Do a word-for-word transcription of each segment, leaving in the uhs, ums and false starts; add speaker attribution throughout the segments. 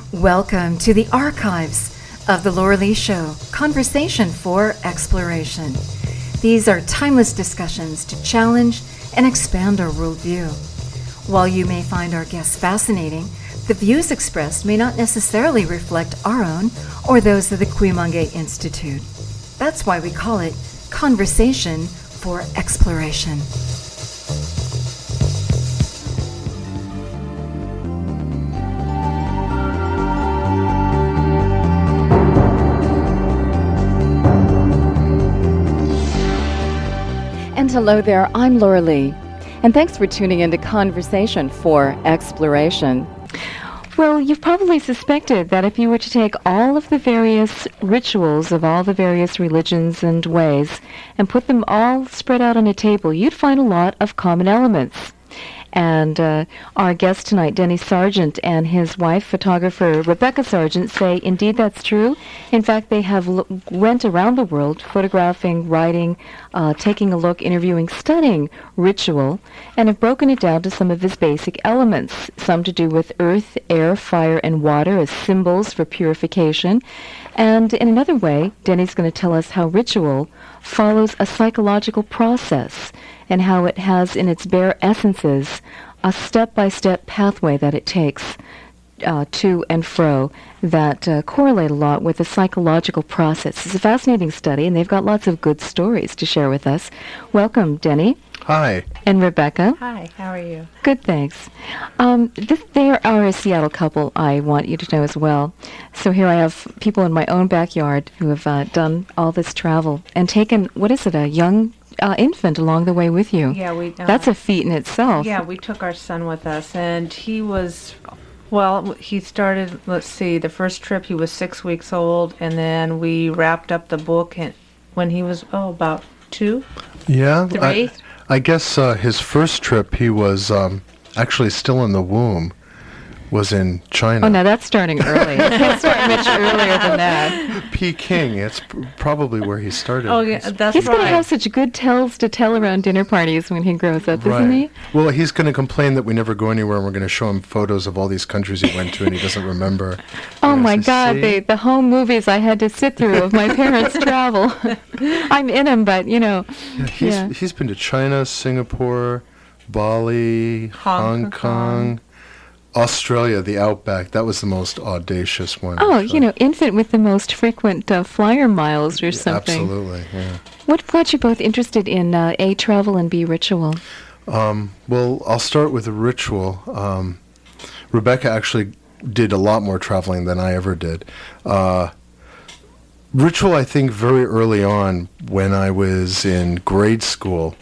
Speaker 1: Welcome to the archives of The Laura Lee Show, Conversation for Exploration. These are timeless discussions to challenge and expand our worldview. While you may find our guests fascinating, the views expressed may not necessarily reflect our own or those of the Cuyamonga Institute. That's why we call it Conversation for Exploration. And hello there, I'm Laura Lee, and thanks for tuning into Conversation for Exploration. Well, you've probably suspected that if you were to take all of the various rituals of all the various religions and ways and put them all spread out on a table, you'd find a lot of common elements. And uh, our guest tonight, Denny Sargent, and his wife, photographer Rebecca Sargent, say indeed that's true. In fact, they have l- went around the world photographing, writing, uh, taking a look, interviewing, studying ritual, and have broken it down to some of its basic elements, some to do with earth, air, fire, and water as symbols for purification. And in another way, Denny's going to tell us how ritual follows a psychological process and how it has in its bare essences a step-by-step pathway that it takes uh, to and fro that uh, correlate a lot with the psychological process. It's a fascinating study, and they've got lots of good stories to share with us. Welcome, Denny.
Speaker 2: Hi.
Speaker 1: And Rebecca.
Speaker 3: Hi, how are you?
Speaker 1: Good, thanks. Um, this, they are a Seattle couple, I want you to know as well. So here I have people in my own backyard who have uh, done all this travel and taken, what is it, a young uh, infant along the way with you.
Speaker 3: Yeah, we. Uh,
Speaker 1: That's a feat in itself.
Speaker 3: Yeah, we took our son with us, and he was, well, he started, let's see, the first trip he was six weeks old, and then we wrapped up the book and when he was, oh, about two?
Speaker 2: Yeah.
Speaker 3: Three?
Speaker 2: I, I guess uh, his first trip, he was um, actually still in the womb, was in China.
Speaker 1: Oh, no, that's starting early. It's starting much earlier than that.
Speaker 2: Peking, it's p- probably where he started.
Speaker 3: Oh, yeah, that's
Speaker 1: He's
Speaker 3: right.
Speaker 1: going to have such good tales to tell around dinner parties when he grows up,
Speaker 2: Right.
Speaker 1: isn't he?
Speaker 2: Well, he's going to complain that we never go anywhere, and we're going to show him photos of all these countries he went to, and he doesn't remember.
Speaker 1: Oh,
Speaker 2: And I
Speaker 1: my
Speaker 2: say,
Speaker 1: God,
Speaker 2: "See?"
Speaker 1: the, the home movies I had to sit through of my parents' travel. I'm in them, but, you know.
Speaker 2: Yeah, he's,
Speaker 1: yeah.
Speaker 2: he's been to China, Singapore, Bali,
Speaker 3: Hong
Speaker 2: Hong Kong, Australia, the Outback. That was the most audacious one.
Speaker 1: Oh,
Speaker 2: actually.
Speaker 1: you know, infant with the most frequent uh, flyer miles or something.
Speaker 2: Absolutely, yeah.
Speaker 1: What got you both interested in uh, A, travel, and B, ritual?
Speaker 2: Um, well, I'll start with a ritual. Um, Rebecca actually did a lot more traveling than I ever did. Uh, ritual, I think, very early on when I was in grade school,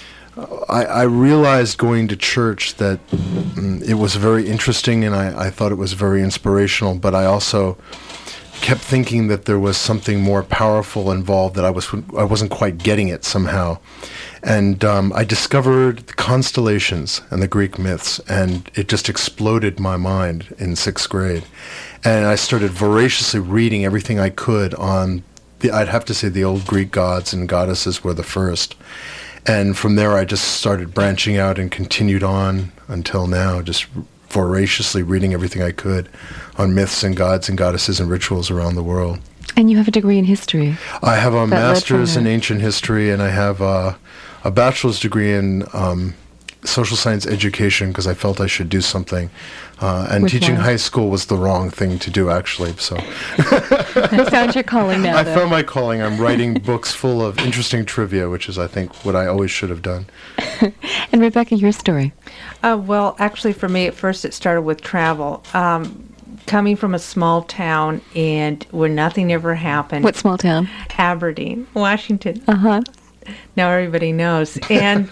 Speaker 2: I, I realized going to church that mm, it was very interesting, and I, I thought it was very inspirational, but I also kept thinking that there was something more powerful involved, that I, was, I wasn't quite getting it somehow. And um, I discovered the constellations and the Greek myths, and it just exploded my mind in sixth grade. And I started voraciously reading everything I could on, the, I'd have to say the old Greek gods and goddesses were the first. And from there, I just started branching out and continued on until now, just voraciously reading everything I could on myths and gods and goddesses and rituals around the world.
Speaker 1: And you have a degree in history.
Speaker 2: I have a
Speaker 1: That led
Speaker 2: master's
Speaker 1: from
Speaker 2: in
Speaker 1: there.
Speaker 2: ancient history, and I have a, a bachelor's degree in um, social science education because I felt I should do something. Uh, and
Speaker 1: Which
Speaker 2: teaching
Speaker 1: one?
Speaker 2: high school was the wrong thing to do, actually. So
Speaker 1: You found your calling now,
Speaker 2: I
Speaker 1: though.
Speaker 2: found my calling. I'm writing books full of interesting trivia, which is, I think, what I always should have done.
Speaker 1: And Rebecca, your story.
Speaker 3: Uh, well, actually, for me, at first it started with travel. Um, coming from a small town and where nothing ever happened.
Speaker 1: What small town?
Speaker 3: Aberdeen, Washington.
Speaker 1: Uh-huh.
Speaker 3: Now everybody knows. And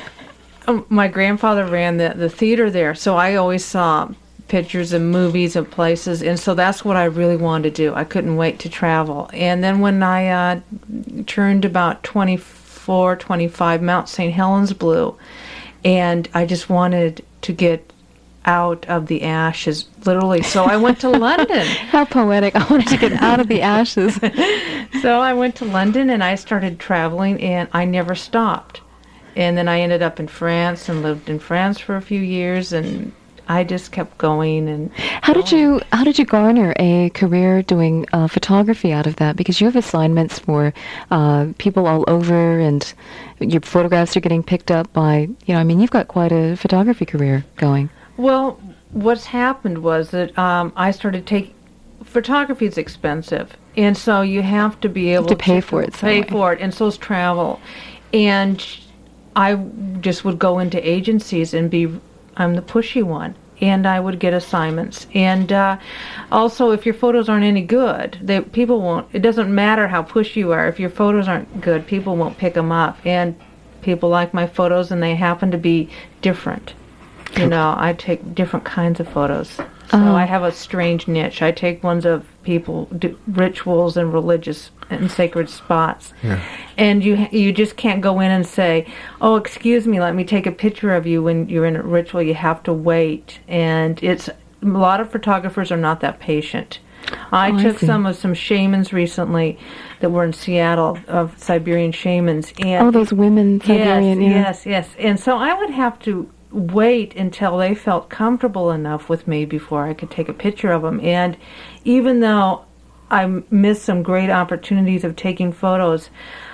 Speaker 3: um, my grandfather ran the, the theater there, so I always saw pictures of movies of places, and so that's what I really wanted to do. I couldn't wait to travel. And then when I uh, turned about twenty-four, twenty-five, Mount Saint Helens blew, and I just wanted to get out of the ashes, literally. So I went to London.
Speaker 1: How poetic. I wanted to get out of the ashes.
Speaker 3: So I went to London and I started traveling, and I never stopped. And then I ended up in France and lived in France for a few years, and I just kept going. And
Speaker 1: how did you how did you garner a career doing uh, photography out of that? Because you have assignments for uh, people all over, and your photographs are getting picked up by, you know, I mean, you've got quite a photography career going.
Speaker 3: Well, what's happened was that um, I started taking, photography is expensive, and so you have to be able
Speaker 1: to pay
Speaker 3: to
Speaker 1: for it.
Speaker 3: Pay
Speaker 1: some way.
Speaker 3: for it, and so is travel. And I just would go into agencies and be, I'm the pushy one, and I would get assignments. And uh, also, if your photos aren't any good, they, people won't, it doesn't matter how pushy you are, if your photos aren't good, people won't pick them up. And people like my photos, and they happen to be different. You know, I take different kinds of photos. So
Speaker 1: Oh.
Speaker 3: I have a strange niche. I take ones of people, do rituals and religious and sacred spots.
Speaker 2: Yeah.
Speaker 3: And you you just can't go in and say, oh, excuse me, let me take a picture of you when you're in a ritual. You have to wait. And it's a lot of photographers are not that patient. I
Speaker 1: Oh, I
Speaker 3: took
Speaker 1: see.
Speaker 3: some of some shamans recently that were in Seattle, of Siberian shamans. And
Speaker 1: Oh, those women, Siberian,
Speaker 3: yes,
Speaker 1: yeah.
Speaker 3: yes, yes. And so I would have to wait until they felt comfortable enough with me before I could take a picture of them. And even though I missed some great opportunities of taking photos,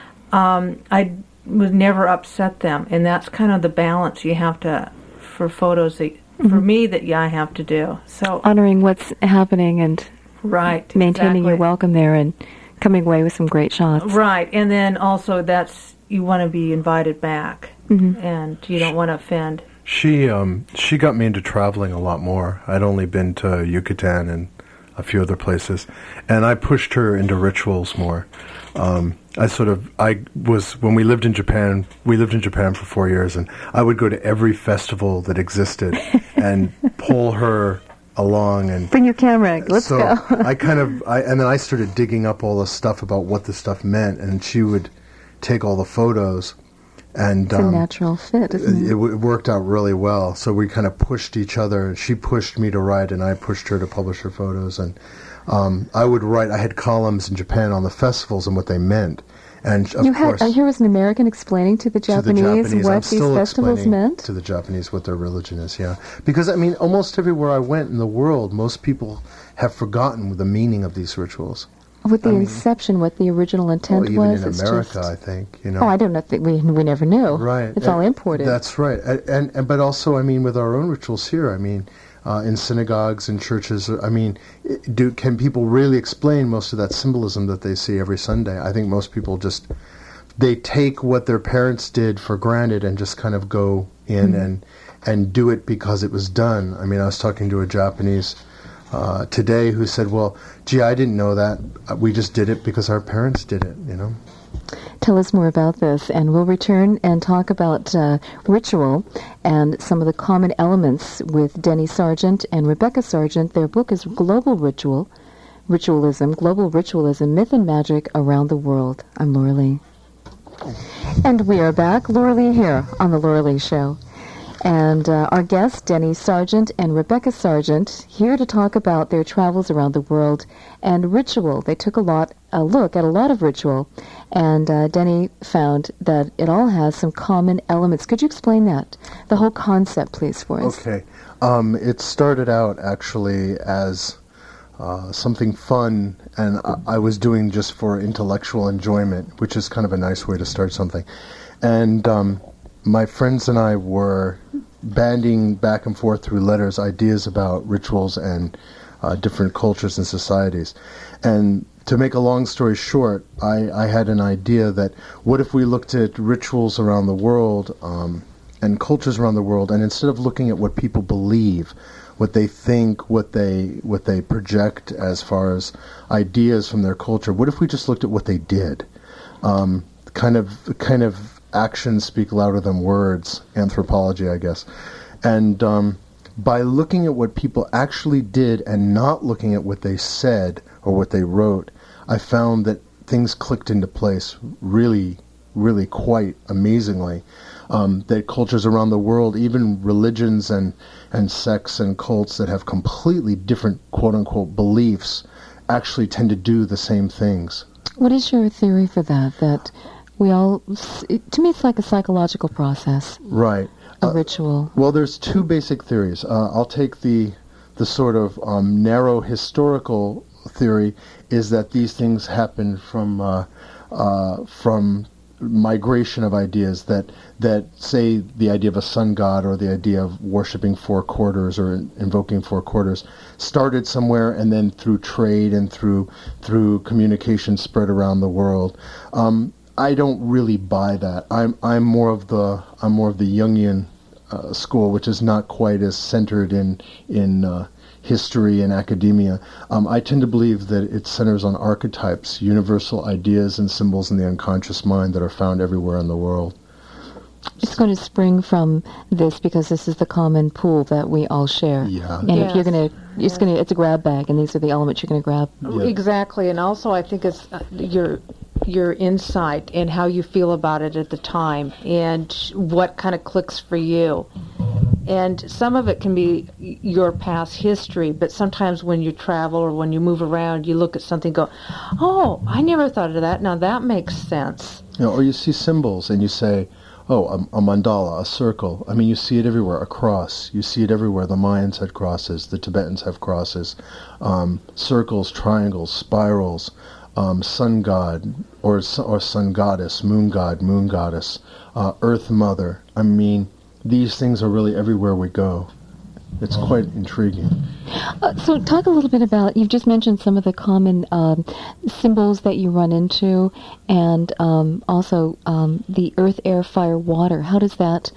Speaker 3: um, I would never upset them. And that's kind of the balance you have to, for photos, that,
Speaker 1: Mm-hmm.
Speaker 3: for me, that yeah, I have to do. So
Speaker 1: Honoring what's happening and
Speaker 3: right,
Speaker 1: maintaining your
Speaker 3: exactly.
Speaker 1: welcome there and coming away with some great shots.
Speaker 3: Right, and then also that's, you want to be invited back,
Speaker 1: Mm-hmm.
Speaker 3: and you don't want to offend.
Speaker 2: She um, she got me into traveling a lot more. I'd only been to Yucatan and a few other places, and I pushed her into rituals more. Um, I sort of, I was, when we lived in Japan, we lived in Japan for four years, and I would go to every festival that existed and pull her along. And
Speaker 1: Bring your camera, let's
Speaker 2: so
Speaker 1: go.
Speaker 2: I kind of, I, and then I started digging up all the stuff about what the stuff meant, and she would take all the photos. And
Speaker 1: It's a
Speaker 2: um,
Speaker 1: natural fit, isn't
Speaker 2: it,
Speaker 1: it?
Speaker 2: it worked out really well. So we kind of pushed each other. She pushed me to write, and I pushed her to publish her photos. And um, I would write. I had columns in Japan on the festivals and what they meant. And of
Speaker 1: You had,
Speaker 2: course,
Speaker 1: uh, here was an American explaining to the
Speaker 2: to the
Speaker 1: Japanese,
Speaker 2: Japanese,
Speaker 1: what
Speaker 2: I'm
Speaker 1: these
Speaker 2: still
Speaker 1: festivals
Speaker 2: explaining
Speaker 1: meant.
Speaker 2: to the Japanese what their religion is. Yeah, because I mean, almost everywhere I went in the world, most people have forgotten the meaning of these rituals.
Speaker 1: With the
Speaker 2: I mean-
Speaker 1: inception, what the original intent
Speaker 2: Well, even
Speaker 1: was.
Speaker 2: in
Speaker 1: it's
Speaker 2: America,
Speaker 1: just,
Speaker 2: I think you know.
Speaker 1: oh, I don't know. If we we never knew.
Speaker 2: Right.
Speaker 1: It's
Speaker 2: And
Speaker 1: all imported.
Speaker 2: That's right. And, and, and but also, I mean, with our own rituals here, I mean, uh, in synagogues and churches, I mean, i- do can people really explain most of that symbolism that they see every Sunday? I think most people just they take what their parents did for granted and just kind of go in
Speaker 1: Mm-hmm.
Speaker 2: and and do it because it was done. I mean, I was talking to a Japanese uh, today who said, "Well, gee, I didn't know that. We just did it because our parents did it." You know.
Speaker 1: Tell us more about this, and we'll return and talk about uh, ritual and some of the common elements with Denny Sargent and Rebecca Sargent. Their book is Global Ritual, Ritualism, Global Ritualism, Myth and Magic Around the World. I'm Laura Lee. And we are back. Laura Lee here on The Laura Lee Show. And uh, our guests, Denny Sargent and Rebecca Sargent, here to talk about their travels around the world and ritual. They took a lot a look at a lot of ritual, and uh, Denny found that it all has some common elements. Could you explain that, the whole concept, please, for us?
Speaker 2: Okay. Um, it started out actually as uh, something fun, and I, I was doing just for intellectual enjoyment, which is kind of a nice way to start something. And um, my friends and I were banding back and forth through letters ideas about rituals and uh, different cultures and societies. And to make a long story short, I, I had an idea that what if we looked at rituals around the world um, and cultures around the world, and instead of looking at what people believe, what they think, what they what they project as far as ideas from their culture, what if we just looked at what they did? Um, kind of kind of actions speak louder than words, anthropology, I guess. And um, by looking at what people actually did and not looking at what they said or what they wrote, I found that things clicked into place really, really quite amazingly. Um, that cultures around the world, even religions and, and sects and cults that have completely different quote-unquote beliefs, actually tend to do the same things.
Speaker 1: What is your theory for that? That we all, to me, it's like a psychological process.
Speaker 2: Right.
Speaker 1: a
Speaker 2: Uh,
Speaker 1: ritual?
Speaker 2: Well, there's two basic theories. Uh, I'll take the the sort of um, narrow historical theory, is that these things happen from uh, uh, from migration of ideas, that that say the idea of a sun god or the idea of worshiping four quarters or in, invoking four quarters started somewhere, and then through trade and through through communication spread around the world. Um, I don't really buy that. I'm I'm more of the I'm more of the Jungian uh, school, which is not quite as centered in in uh, history and academia. Um, I tend to believe that it centers on archetypes, universal ideas and symbols in the unconscious mind that are found everywhere in the world.
Speaker 1: It's going to spring from this because this is the common pool that we all share.
Speaker 2: Yeah.
Speaker 1: And if
Speaker 3: Yes.
Speaker 1: you're going to, it's going to, it's a grab bag, and these are the elements you're going to grab.
Speaker 2: Yeah.
Speaker 3: Exactly, and also I think it's uh, your your insight and how you feel about it at the time, and what kind of clicks for you. And some of it can be your past history, but sometimes when you travel or when you move around, you look at something and go, oh, I never thought of that. Now that makes sense.
Speaker 2: You know, or you see symbols and you say, oh, a, a mandala, a circle. I mean, you see it everywhere. A cross. You see it everywhere. The Mayans had crosses. The Tibetans have crosses. Um, circles, triangles, spirals, um, sun god or, su- or sun goddess, moon god, moon goddess, uh, earth mother. I mean, these things are really everywhere we go. It's quite intriguing.
Speaker 1: Uh, so talk a little bit about, you've just mentioned some of the common um, symbols that you run into, and um, also um, the earth, air, fire, water. How does that,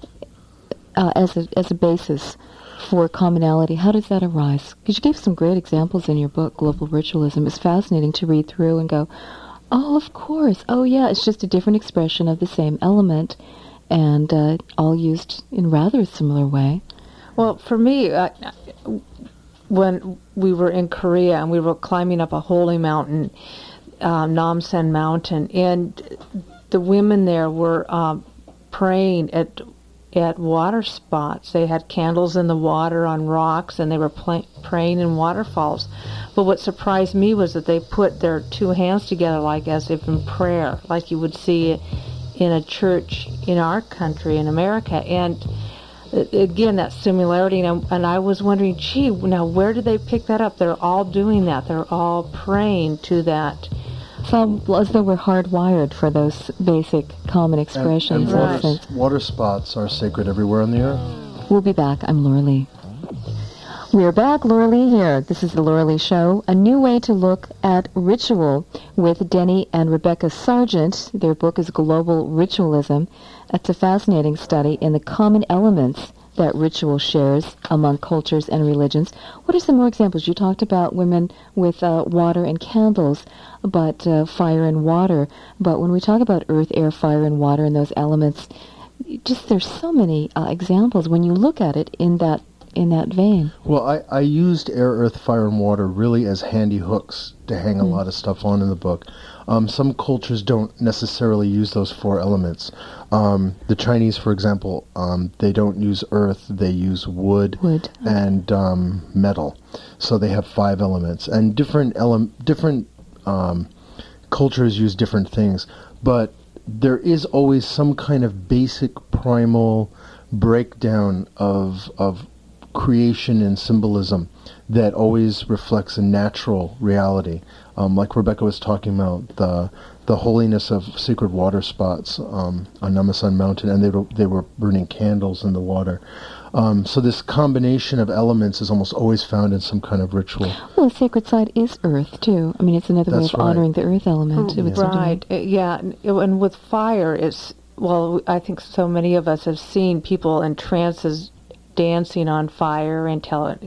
Speaker 1: uh, as a as a basis for commonality, how does that arise? Because you gave some great examples in your book, Global Ritualism. It's fascinating to read through and go, oh, of course, oh yeah, it's just a different expression of the same element, and uh, all used in rather a similar way.
Speaker 3: Well, for me, uh, when we were in Korea and we were climbing up a holy mountain, uh, Namsan Mountain, and the women there were um, praying at at water spots. They had candles in the water on rocks, and they were pl- praying in waterfalls. But what surprised me was that they put their two hands together, like as if in prayer, like you would see in a church in our country, in America. And again, that similarity, and I, and I was wondering, gee, now where did they pick that up? They're all doing that. They're all praying to that.
Speaker 1: So as though we're hardwired for those basic common expressions.
Speaker 2: And, and
Speaker 1: in a
Speaker 2: water,
Speaker 1: sense.
Speaker 2: water spots are sacred everywhere on the earth.
Speaker 1: We'll be back. I'm Laura Lee. We're back. Laura Lee here. This is the Laura Lee Show, a new way to look at ritual with Denny and Rebecca Sargent. Their book is Global Ritualism. It's a fascinating study in the common elements that ritual shares among cultures and religions. What are some more examples? You talked about women with uh, water and candles, but uh, fire and water. But when we talk about earth, air, fire, and water and those elements, just there's so many uh, examples when you look at it in that in that vein.
Speaker 2: Well, I, I used air, earth, fire, and water really as handy hooks to hang a
Speaker 1: Mm.
Speaker 2: lot of stuff on in the book. Um, some cultures don't necessarily use those four elements. Um, the Chinese, for example, um, they don't use earth, they use wood,
Speaker 1: Wood.
Speaker 2: and um, metal. So they have five elements. And different ele- different um, cultures use different things. But there is always some kind of basic primal breakdown of of creation and symbolism that always reflects a natural reality. Um, like Rebecca was talking about, the the holiness of sacred water spots um, on Namasan Mountain, and they were, they were burning candles in the water. Um, so this combination of elements is almost always found in some kind of ritual.
Speaker 1: Well, the sacred side is earth, too. I mean, it's another way
Speaker 2: That's
Speaker 1: of
Speaker 2: right.
Speaker 1: honoring the earth element. It would seem to me.
Speaker 3: Right, uh, yeah, and, and with fire, it's, well, I think so many of us have seen people in trances dancing on fire until it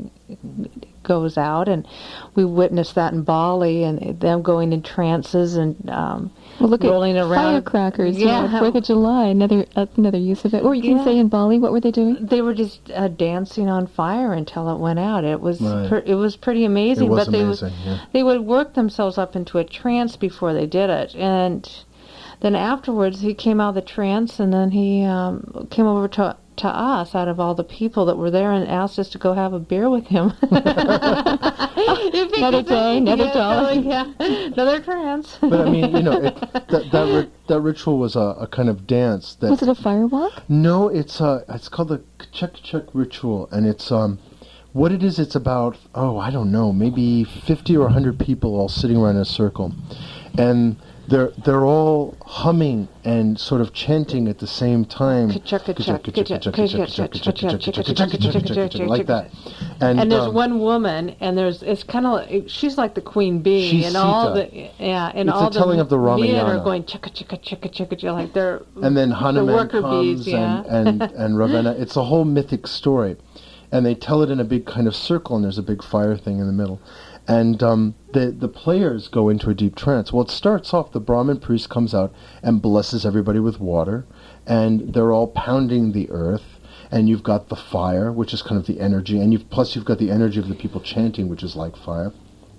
Speaker 3: goes out, and we witnessed that in Bali, and them going in trances and um,
Speaker 1: Well, look
Speaker 3: rolling
Speaker 1: at
Speaker 3: around.
Speaker 1: firecrackers.
Speaker 3: Yeah.
Speaker 1: Yeah, Fourth of July, another uh, another use of it. Or you can
Speaker 3: Yeah.
Speaker 1: say in Bali, what were they doing?
Speaker 3: They were just uh, dancing on fire until it went out. It was
Speaker 2: Right.
Speaker 3: per, it was pretty amazing.
Speaker 2: It was
Speaker 3: but they
Speaker 2: amazing,
Speaker 3: would
Speaker 2: yeah.
Speaker 3: they would work themselves up into a trance before they did it, and then afterwards he came out of the trance, and then he um, came over to to us out of all the people that were there and asked us to go have a beer with him.
Speaker 1: Another day, another
Speaker 3: yeah,
Speaker 1: dollar.
Speaker 3: Yeah, another trance.
Speaker 2: But I mean, you know, it, that that, ri- that ritual was a, a kind of dance. That,
Speaker 1: Was it a firewalk?
Speaker 2: No, it's uh, it's called the Kachuk ritual, and it's um, what it is. It's about oh, I don't know, maybe fifty or a hundred people all sitting around in a circle, and they're they're all humming and sort of chanting at the same time, like that. And,
Speaker 3: and there's
Speaker 2: um,
Speaker 3: one woman, and there's it's kind of like, she's like the queen bee,
Speaker 2: She's
Speaker 3: and all
Speaker 2: Sita.
Speaker 3: the yeah, and
Speaker 2: It's
Speaker 3: all
Speaker 2: a telling
Speaker 3: the
Speaker 2: of the
Speaker 3: men
Speaker 2: Ramayana.
Speaker 3: are going chicka chicka chicka chicka chicka like they're
Speaker 2: and then
Speaker 3: the
Speaker 2: Hanuman
Speaker 3: worker
Speaker 2: comes
Speaker 3: bees, yeah.
Speaker 2: and, and, and Ravenna. It's a whole mythic story. And they tell it in a big kind of circle, and there's a big fire thing in the middle. And um, the, the players go into a deep trance. Well, it starts off, the Brahmin priest comes out and blesses everybody with water, and they're all pounding the earth, and you've got the fire, which is kind of the energy, and you've plus you've got the energy of the people chanting, which is like fire.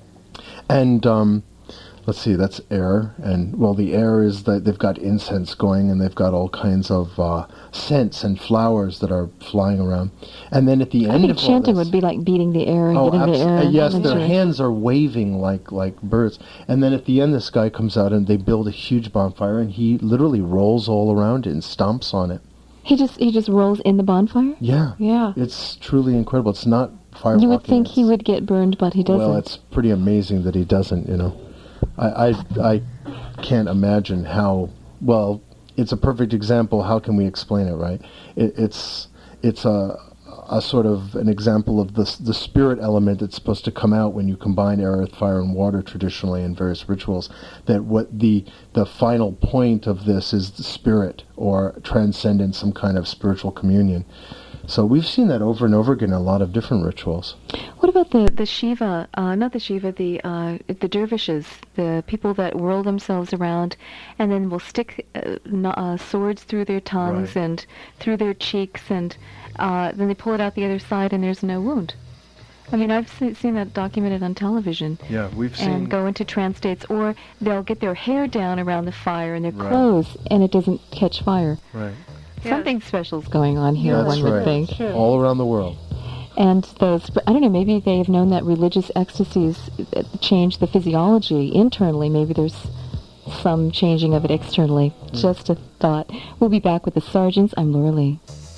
Speaker 2: And um, let's see, that's air, and well, the air is that they've got incense going, and they've got all kinds of uh, scents and flowers that are flying around. And then at the
Speaker 1: I
Speaker 2: end
Speaker 1: think
Speaker 2: of all
Speaker 1: chanting
Speaker 2: this,
Speaker 1: would be like beating the air and
Speaker 2: oh,
Speaker 1: getting the
Speaker 2: abs-
Speaker 1: air.
Speaker 2: uh, yes,
Speaker 1: I'm
Speaker 2: their
Speaker 1: sure.
Speaker 2: hands are waving like like birds. And then at the end, this guy comes out and they build a huge bonfire, and he literally rolls all around it and stomps on it.
Speaker 1: He just he just rolls in the bonfire.
Speaker 2: Yeah,
Speaker 3: Yeah.
Speaker 2: it's truly incredible. It's not firewalking.
Speaker 1: You would think he
Speaker 2: it's-
Speaker 1: would get burned, but he doesn't.
Speaker 2: Well, it's pretty amazing that he doesn't. You know, I I, I can't imagine how. Well, it's a perfect example. How can we explain it, right? It, it's it's a a sort of an example of the the spirit element that's supposed to come out when you combine air, earth, fire, and water traditionally in various rituals. That what the the final point of this is the spirit or transcendence, some kind of spiritual communion. So we've seen that over and over again in a lot of different rituals.
Speaker 1: What about the the Shiva? Uh, not the Shiva, the uh, the dervishes, the people that whirl themselves around, and then will stick uh, n- uh, swords through their tongues
Speaker 2: Right.
Speaker 1: and through their cheeks, and uh, then they pull it out the other side, and there's no wound. I mean, I've se- seen that documented on television.
Speaker 2: Yeah, we've
Speaker 1: And go into trance states, or they'll get their hair down around the fire and their
Speaker 2: Right.
Speaker 1: clothes, and it doesn't catch fire.
Speaker 2: Right.
Speaker 3: Yeah.
Speaker 1: Something special's going on here,
Speaker 2: That's
Speaker 1: one would
Speaker 2: right.
Speaker 1: think.
Speaker 3: Sure.
Speaker 2: All around the world.
Speaker 1: And those, I don't know, maybe they've known that religious ecstasies uh, change the physiology internally. Maybe there's some changing of it externally.
Speaker 2: Mm.
Speaker 1: Just a thought. We'll be back with the Sergeants. I'm Laura Lee.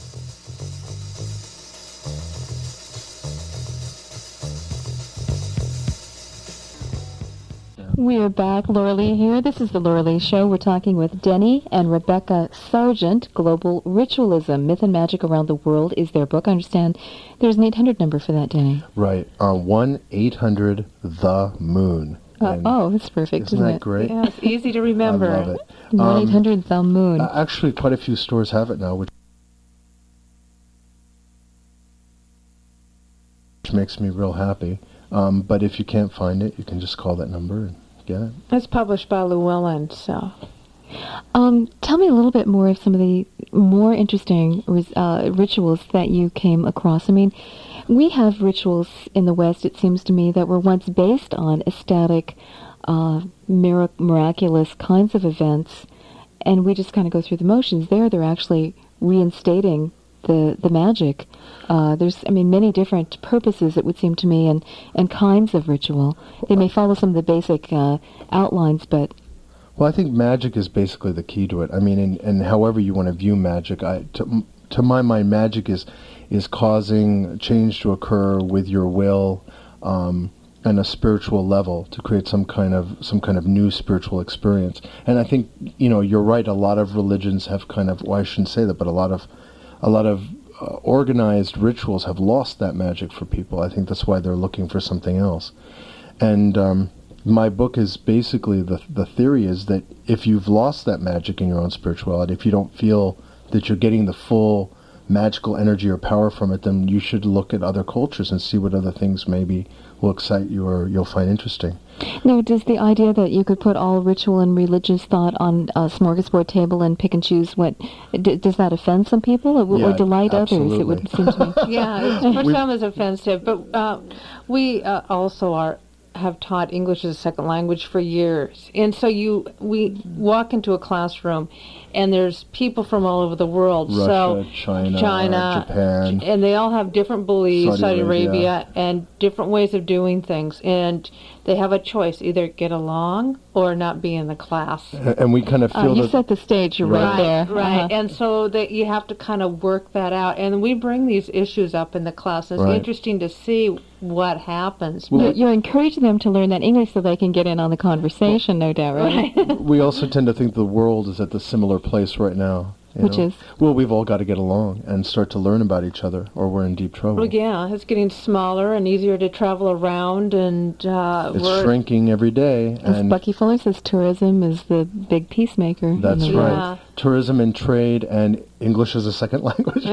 Speaker 1: We are back. Laura Lee here. This is the Laura Lee Show. We're talking with Denny and Rebecca Sargent. Global Ritualism, Myth and Magic Around the World is their book. I understand there's an eight hundred number for that, Denny.
Speaker 2: Right. Uh, one eight hundred The Moon.
Speaker 1: Uh,
Speaker 2: And
Speaker 1: oh, that's perfect,
Speaker 2: isn't
Speaker 1: isn't
Speaker 2: that
Speaker 1: it?
Speaker 2: great?
Speaker 3: Yeah, it's easy to remember.
Speaker 2: I love it.
Speaker 1: one eight
Speaker 2: Um,
Speaker 1: hundred The Moon.
Speaker 2: uh, actually, quite a few stores have it now, which which makes me real happy. Um, but if you can't find it, you can just call that number and get it.
Speaker 3: It's published by Llewellyn, so.
Speaker 1: Um, tell me a little bit more of some of the more interesting ris- uh, rituals that you came across. I mean, we have rituals in the West, it seems to me, that were once based on ecstatic, uh, mirac- miraculous kinds of events, and we just kind of go through the motions. There, they're actually reinstating the the magic. Uh, there's, I mean, many different purposes, it would seem to me, and, and kinds of ritual. They may follow some of the basic uh, outlines, but
Speaker 2: Well, I think magic is basically the key to it. I mean, and, and however you want to view magic, I, to, to my mind, magic is is causing change to occur with your will um, and a spiritual level to create some kind of some kind of new spiritual experience. And I think, you know, you're right. A lot of religions have kind of, well, I shouldn't say that, but a lot of a lot of uh, organized rituals have lost that magic for people. I think that's why they're looking for something else. And um, my book is basically, the the theory is that if you've lost that magic in your own spirituality, if you don't feel that you're getting the full magical energy or power from it, then you should look at other cultures and see what other things maybe will excite you or you'll find interesting.
Speaker 1: no, does the idea that you could put all ritual and religious thought on a smorgasbord table and pick and choose what, d- does that offend some people or,
Speaker 2: Yeah,
Speaker 1: or delight others? It would seem to me.
Speaker 3: Yeah, it's, for some it's offensive, but uh, we uh, also are have taught English as a second language for years, and so you we walk into a classroom, and there's people from all over the world.
Speaker 2: Russia,
Speaker 3: so
Speaker 2: China,
Speaker 3: China,
Speaker 2: Japan.
Speaker 3: and they all have different beliefs,
Speaker 2: Saudi
Speaker 3: Saudi Arabia,
Speaker 2: Arabia.
Speaker 3: and different ways of doing things. And they have a choice, either get along or not be in the class.
Speaker 2: And, and we kind of
Speaker 1: Uh,
Speaker 2: feel
Speaker 1: you
Speaker 2: that...
Speaker 1: set the stage. You're right,
Speaker 2: Right.
Speaker 1: there.
Speaker 3: Right,
Speaker 1: Uh-huh.
Speaker 3: and so that you have to kind of work that out. And we bring these issues up in the class. It's
Speaker 2: Right.
Speaker 3: interesting to see what happens.
Speaker 1: You, you encourage them to learn that English so they can get in on the conversation, no doubt, right?
Speaker 2: we also tend to think the world is at the similar place right now. you
Speaker 1: Which
Speaker 2: know?
Speaker 1: is?
Speaker 2: Well, we've all got to get along and start to learn about each other, or we're in deep trouble.
Speaker 3: Well, yeah, it's getting smaller and easier to travel around, and uh,
Speaker 2: It's
Speaker 3: we're
Speaker 2: shrinking every day.
Speaker 1: As
Speaker 2: And
Speaker 1: Bucky Fuller says, tourism is the big peacemaker. in
Speaker 2: that's
Speaker 1: the
Speaker 2: right.
Speaker 1: world.
Speaker 3: Yeah.
Speaker 2: Tourism and trade and English as a second language.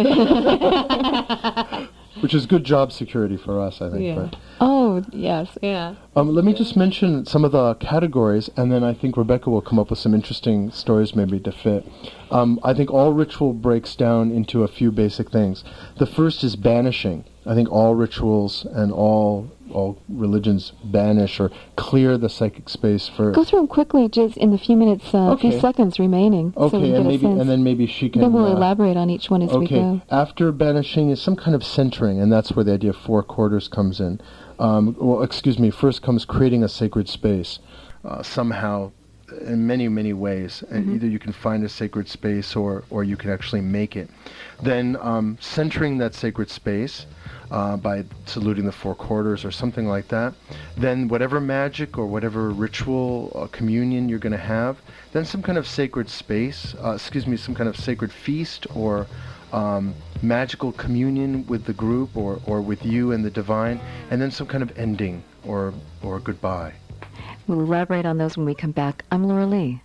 Speaker 2: Which is good job security for us, I think.
Speaker 3: Yeah.
Speaker 2: But,
Speaker 1: Oh, yes.
Speaker 3: yeah.
Speaker 2: um, let me just mention some of the categories, and then I think Rebecca will come up with some interesting stories maybe to fit. Um, I think all ritual breaks down into a few basic things. The first is banishing. I think all rituals and all all religions banish or clear the psychic space for...
Speaker 1: Go through them quickly, just in the few minutes, uh,
Speaker 2: Okay.
Speaker 1: few seconds remaining, so we
Speaker 2: Okay,
Speaker 1: get
Speaker 2: and
Speaker 1: a
Speaker 2: maybe
Speaker 1: sense.
Speaker 2: and then maybe she can...
Speaker 1: Then we'll
Speaker 2: uh,
Speaker 1: elaborate on each one as we
Speaker 2: Okay,
Speaker 1: go.
Speaker 2: after banishing is some kind of centering, and that's where the idea of four quarters comes in. Um, well, excuse me, first comes creating a sacred space. Uh, somehow, in many, many ways. And
Speaker 1: Mm-hmm.
Speaker 2: either you can find a sacred space or, or you can actually make it. Then um, centering that sacred space uh, by saluting the four quarters or something like that. Then whatever magic or whatever ritual uh, communion you're going to have. Then some kind of sacred space, uh, excuse me, some kind of sacred feast or um, magical communion with the group or, or with you and the divine. And then some kind of ending or, or goodbye.
Speaker 1: We'll elaborate on those when we come back. I'm Laura Lee.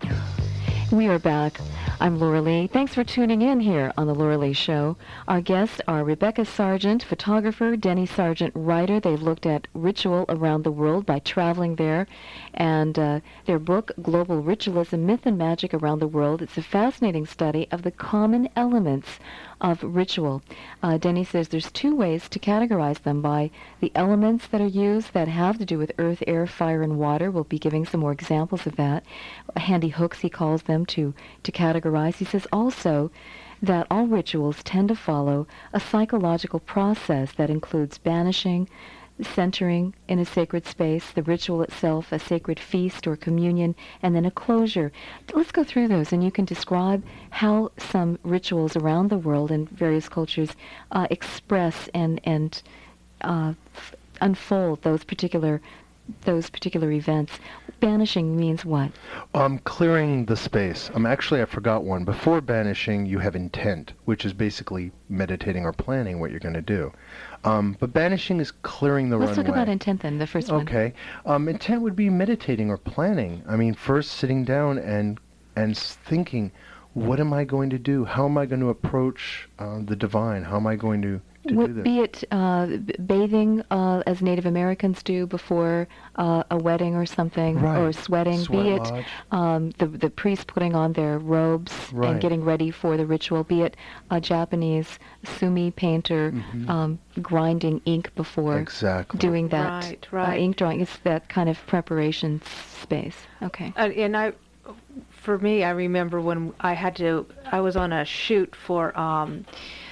Speaker 1: We are back. I'm Laura Lee. Thanks for tuning in here on The Laura Lee Show. Our guests are Rebecca Sargent, photographer, Denny Sargent, writer. They've looked at ritual around the world by traveling there. And uh, their book, Global Ritualism, Myth and Magic Around the World, it's a fascinating study of the common elements of ritual. Uh, Denny says there's two ways to categorize them: by the elements that are used that have to do with earth, air, fire, and water. We'll be giving some more examples of that. Handy hooks, he calls them, to, to categorize. He says also that all rituals tend to follow a psychological process that includes banishing, centering in a sacred space, the ritual itself, a sacred feast or communion, and then a closure. Let's go through those, and you can describe how some rituals around the world in various cultures uh, express and and uh, f- unfold those particular those particular events. Banishing means what?
Speaker 2: Um, clearing the space. Um, actually, I forgot one. Before banishing, you have intent, which is basically meditating or planning what you're going to do. Um, but banishing is clearing the
Speaker 1: Let's
Speaker 2: runway.
Speaker 1: talk about intent then, the first one.
Speaker 2: Okay. Um, intent would be meditating or planning. I mean, first sitting down and and s- thinking, what am I going to do? How am I going to approach uh, the divine? How am I going to, to do
Speaker 1: Would
Speaker 2: this?
Speaker 1: be it uh, b- bathing uh, as Native Americans do before uh, a wedding or something,
Speaker 2: Right.
Speaker 1: or sweating.
Speaker 2: Sweat
Speaker 1: be it
Speaker 2: lodge.
Speaker 1: um, the the priest putting on their robes
Speaker 2: Right.
Speaker 1: and getting ready for the ritual. Be it a Japanese sumi painter um, grinding ink before
Speaker 2: Mm-hmm. Exactly.
Speaker 1: doing that
Speaker 3: Right,
Speaker 1: Uh,
Speaker 3: right.
Speaker 1: ink drawing. It's that kind of preparation space. Okay.
Speaker 3: Uh, and I, for me, I remember when I had to, I was on a shoot for um,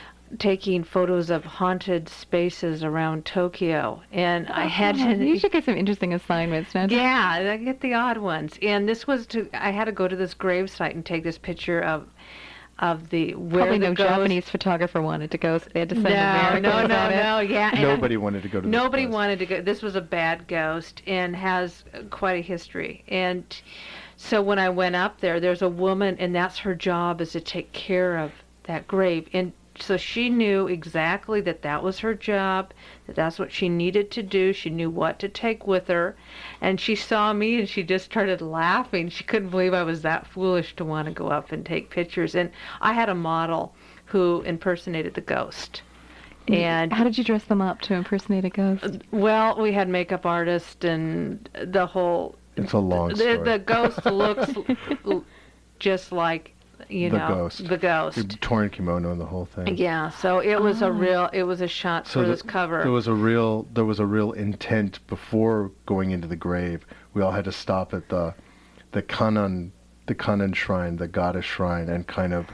Speaker 3: taking photos of haunted spaces around Tokyo, and I had
Speaker 1: Oh,
Speaker 3: to.
Speaker 1: you should get some interesting assignments, don't you?
Speaker 3: Yeah, I get the odd ones, and this was to. I had to go to this grave site and take this picture of, of the where
Speaker 1: Probably
Speaker 3: the
Speaker 1: no
Speaker 3: ghost.
Speaker 1: Japanese photographer wanted to go, so they had to send
Speaker 3: No,
Speaker 1: Americans
Speaker 3: no, no,
Speaker 1: on it.
Speaker 3: no. Yeah, and
Speaker 2: Nobody wanted to go to this
Speaker 3: Nobody
Speaker 2: place.
Speaker 3: wanted to go. This was a bad ghost and has uh, quite a history. And so when I went up there, there's a woman, and that's her job, is to take care of that grave. And so she knew exactly that that was her job, that that's what she needed to do. She knew what to take with her. And she saw me, and she just started laughing. She couldn't believe I was that foolish to want to go up and take pictures. And I had a model who impersonated the ghost. And
Speaker 1: How did you dress them up to impersonate a ghost?
Speaker 3: well, we had makeup artists and the whole.
Speaker 2: It's a long
Speaker 3: the,
Speaker 2: story.
Speaker 3: the ghost looks l- just like, you
Speaker 2: The
Speaker 3: know,
Speaker 2: ghost.
Speaker 3: the
Speaker 2: The
Speaker 3: ghost.
Speaker 2: torn kimono and the whole thing.
Speaker 3: Yeah, so it was
Speaker 1: Ah.
Speaker 3: a real, it was a shot
Speaker 2: So
Speaker 3: for
Speaker 2: the-
Speaker 3: this cover.
Speaker 2: There was a real there was a real intent before going into the grave. We all had to stop at the the kanan the Kannon shrine, the goddess shrine, and kind of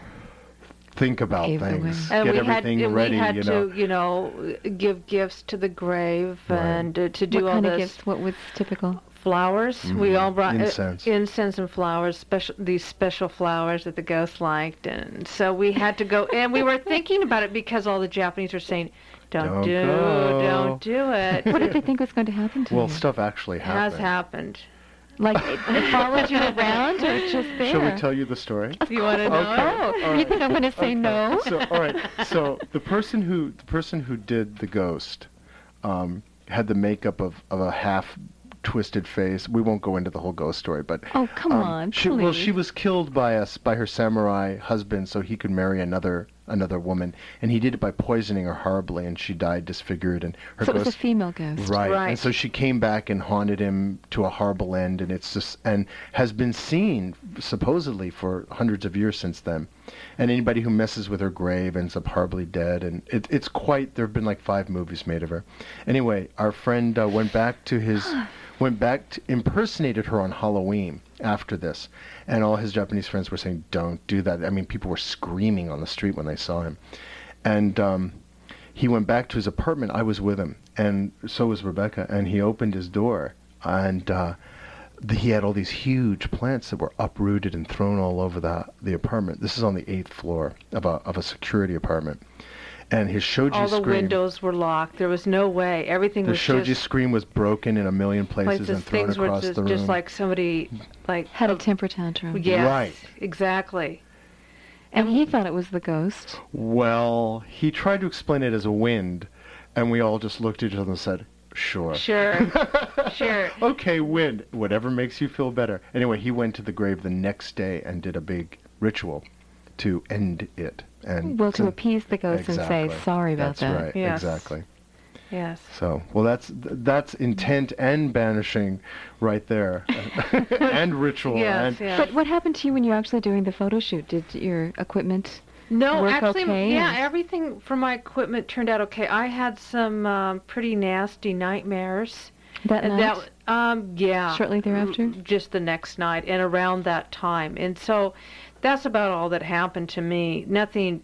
Speaker 2: think about
Speaker 1: Pave the
Speaker 2: things,
Speaker 1: way.
Speaker 4: And
Speaker 2: get
Speaker 4: we had,
Speaker 2: everything
Speaker 4: and
Speaker 2: ready.
Speaker 4: we had
Speaker 2: you know,
Speaker 4: to, you know, give gifts to the grave
Speaker 2: Right.
Speaker 4: and uh, to do
Speaker 1: what
Speaker 4: all
Speaker 1: kind
Speaker 4: this.
Speaker 1: of gifts? What was typical?
Speaker 4: Flowers. We all brought uh,
Speaker 2: Incense.
Speaker 4: incense and flowers, special these special flowers that the ghost liked, and so we had to go. And we were thinking about it because all the Japanese were saying, "Don't,
Speaker 2: Don't
Speaker 4: do,
Speaker 2: go."
Speaker 4: don't do it."
Speaker 1: What did they think was going to happen to
Speaker 2: well,
Speaker 1: you?
Speaker 2: stuff actually
Speaker 4: has
Speaker 2: happened.
Speaker 4: happened.
Speaker 1: Like it, it followed you around, or just there?
Speaker 2: Shall we tell you the story?
Speaker 4: You want to know?
Speaker 2: Okay.
Speaker 1: Oh, you think I'm going to say no?
Speaker 2: So, all right. So the person who the person who did the ghost um, had the makeup of, of a half twisted face. We won't go into the whole ghost story, but
Speaker 1: Oh, come
Speaker 2: um,
Speaker 1: on,
Speaker 2: she, well,
Speaker 1: please.
Speaker 2: she was killed by us by her samurai husband, so he could marry another another woman, and he did it by poisoning her horribly, and she died disfigured. And her
Speaker 1: So it was
Speaker 2: ghost
Speaker 1: a female ghost.
Speaker 2: Right.
Speaker 4: Right.
Speaker 2: And so she came back and haunted him to a horrible end, and it's just and has been seen supposedly for hundreds of years since then. And anybody who messes with her grave ends up horribly dead, and it, it's quite. There have been like five movies made of her. Anyway, our friend uh, went back to his. went back to impersonated her on Halloween after this, and all his Japanese friends were saying, "Don't do that." I mean, people were screaming on the street when they saw him, and um, he went back to his apartment. I was with him, and so was Rebecca. And he opened his door, and uh, the, he had all these huge plants that were uprooted and thrown all over the the apartment. This is on the eighth floor of a of a security apartment. And his shoji
Speaker 4: All the
Speaker 2: screen,
Speaker 4: windows were locked. There was no way. Everything
Speaker 2: the
Speaker 4: was
Speaker 2: shoji
Speaker 4: just
Speaker 2: screen was broken in a million places
Speaker 4: places.
Speaker 2: and thrown
Speaker 4: Things were
Speaker 2: across
Speaker 4: just,
Speaker 2: the room.
Speaker 4: just like somebody, like
Speaker 1: Had a temper tantrum.
Speaker 4: yes,
Speaker 2: Right.
Speaker 4: exactly.
Speaker 1: And he thought it was the ghost.
Speaker 2: Well, he tried to explain it as a wind, and we all just looked at each other and said, "Sure."
Speaker 4: Sure, sure.
Speaker 2: Okay, wind. Whatever makes you feel better. Anyway, he went to the grave the next day and did a big ritual to end it. And
Speaker 1: Well, to appease the ghost and
Speaker 2: Exactly.
Speaker 1: say, sorry about
Speaker 2: That's
Speaker 1: that.
Speaker 2: right.
Speaker 4: Yes.
Speaker 2: Exactly.
Speaker 4: Yes.
Speaker 2: So, well, that's th- that's intent and banishing right there, and ritual.
Speaker 4: Yes,
Speaker 2: and
Speaker 4: yes.
Speaker 1: But what happened to you when you were actually doing the photo shoot? Did your equipment
Speaker 4: No,
Speaker 1: work
Speaker 4: actually,
Speaker 1: okay?
Speaker 4: yeah,
Speaker 1: And-
Speaker 4: everything for my equipment turned out okay. I had some um, pretty nasty nightmares.
Speaker 1: that
Speaker 4: And
Speaker 1: night?
Speaker 4: that, um, yeah.
Speaker 1: Shortly thereafter?
Speaker 4: r- Just the next night and around that time. And so that's about all that happened to me. Nothing.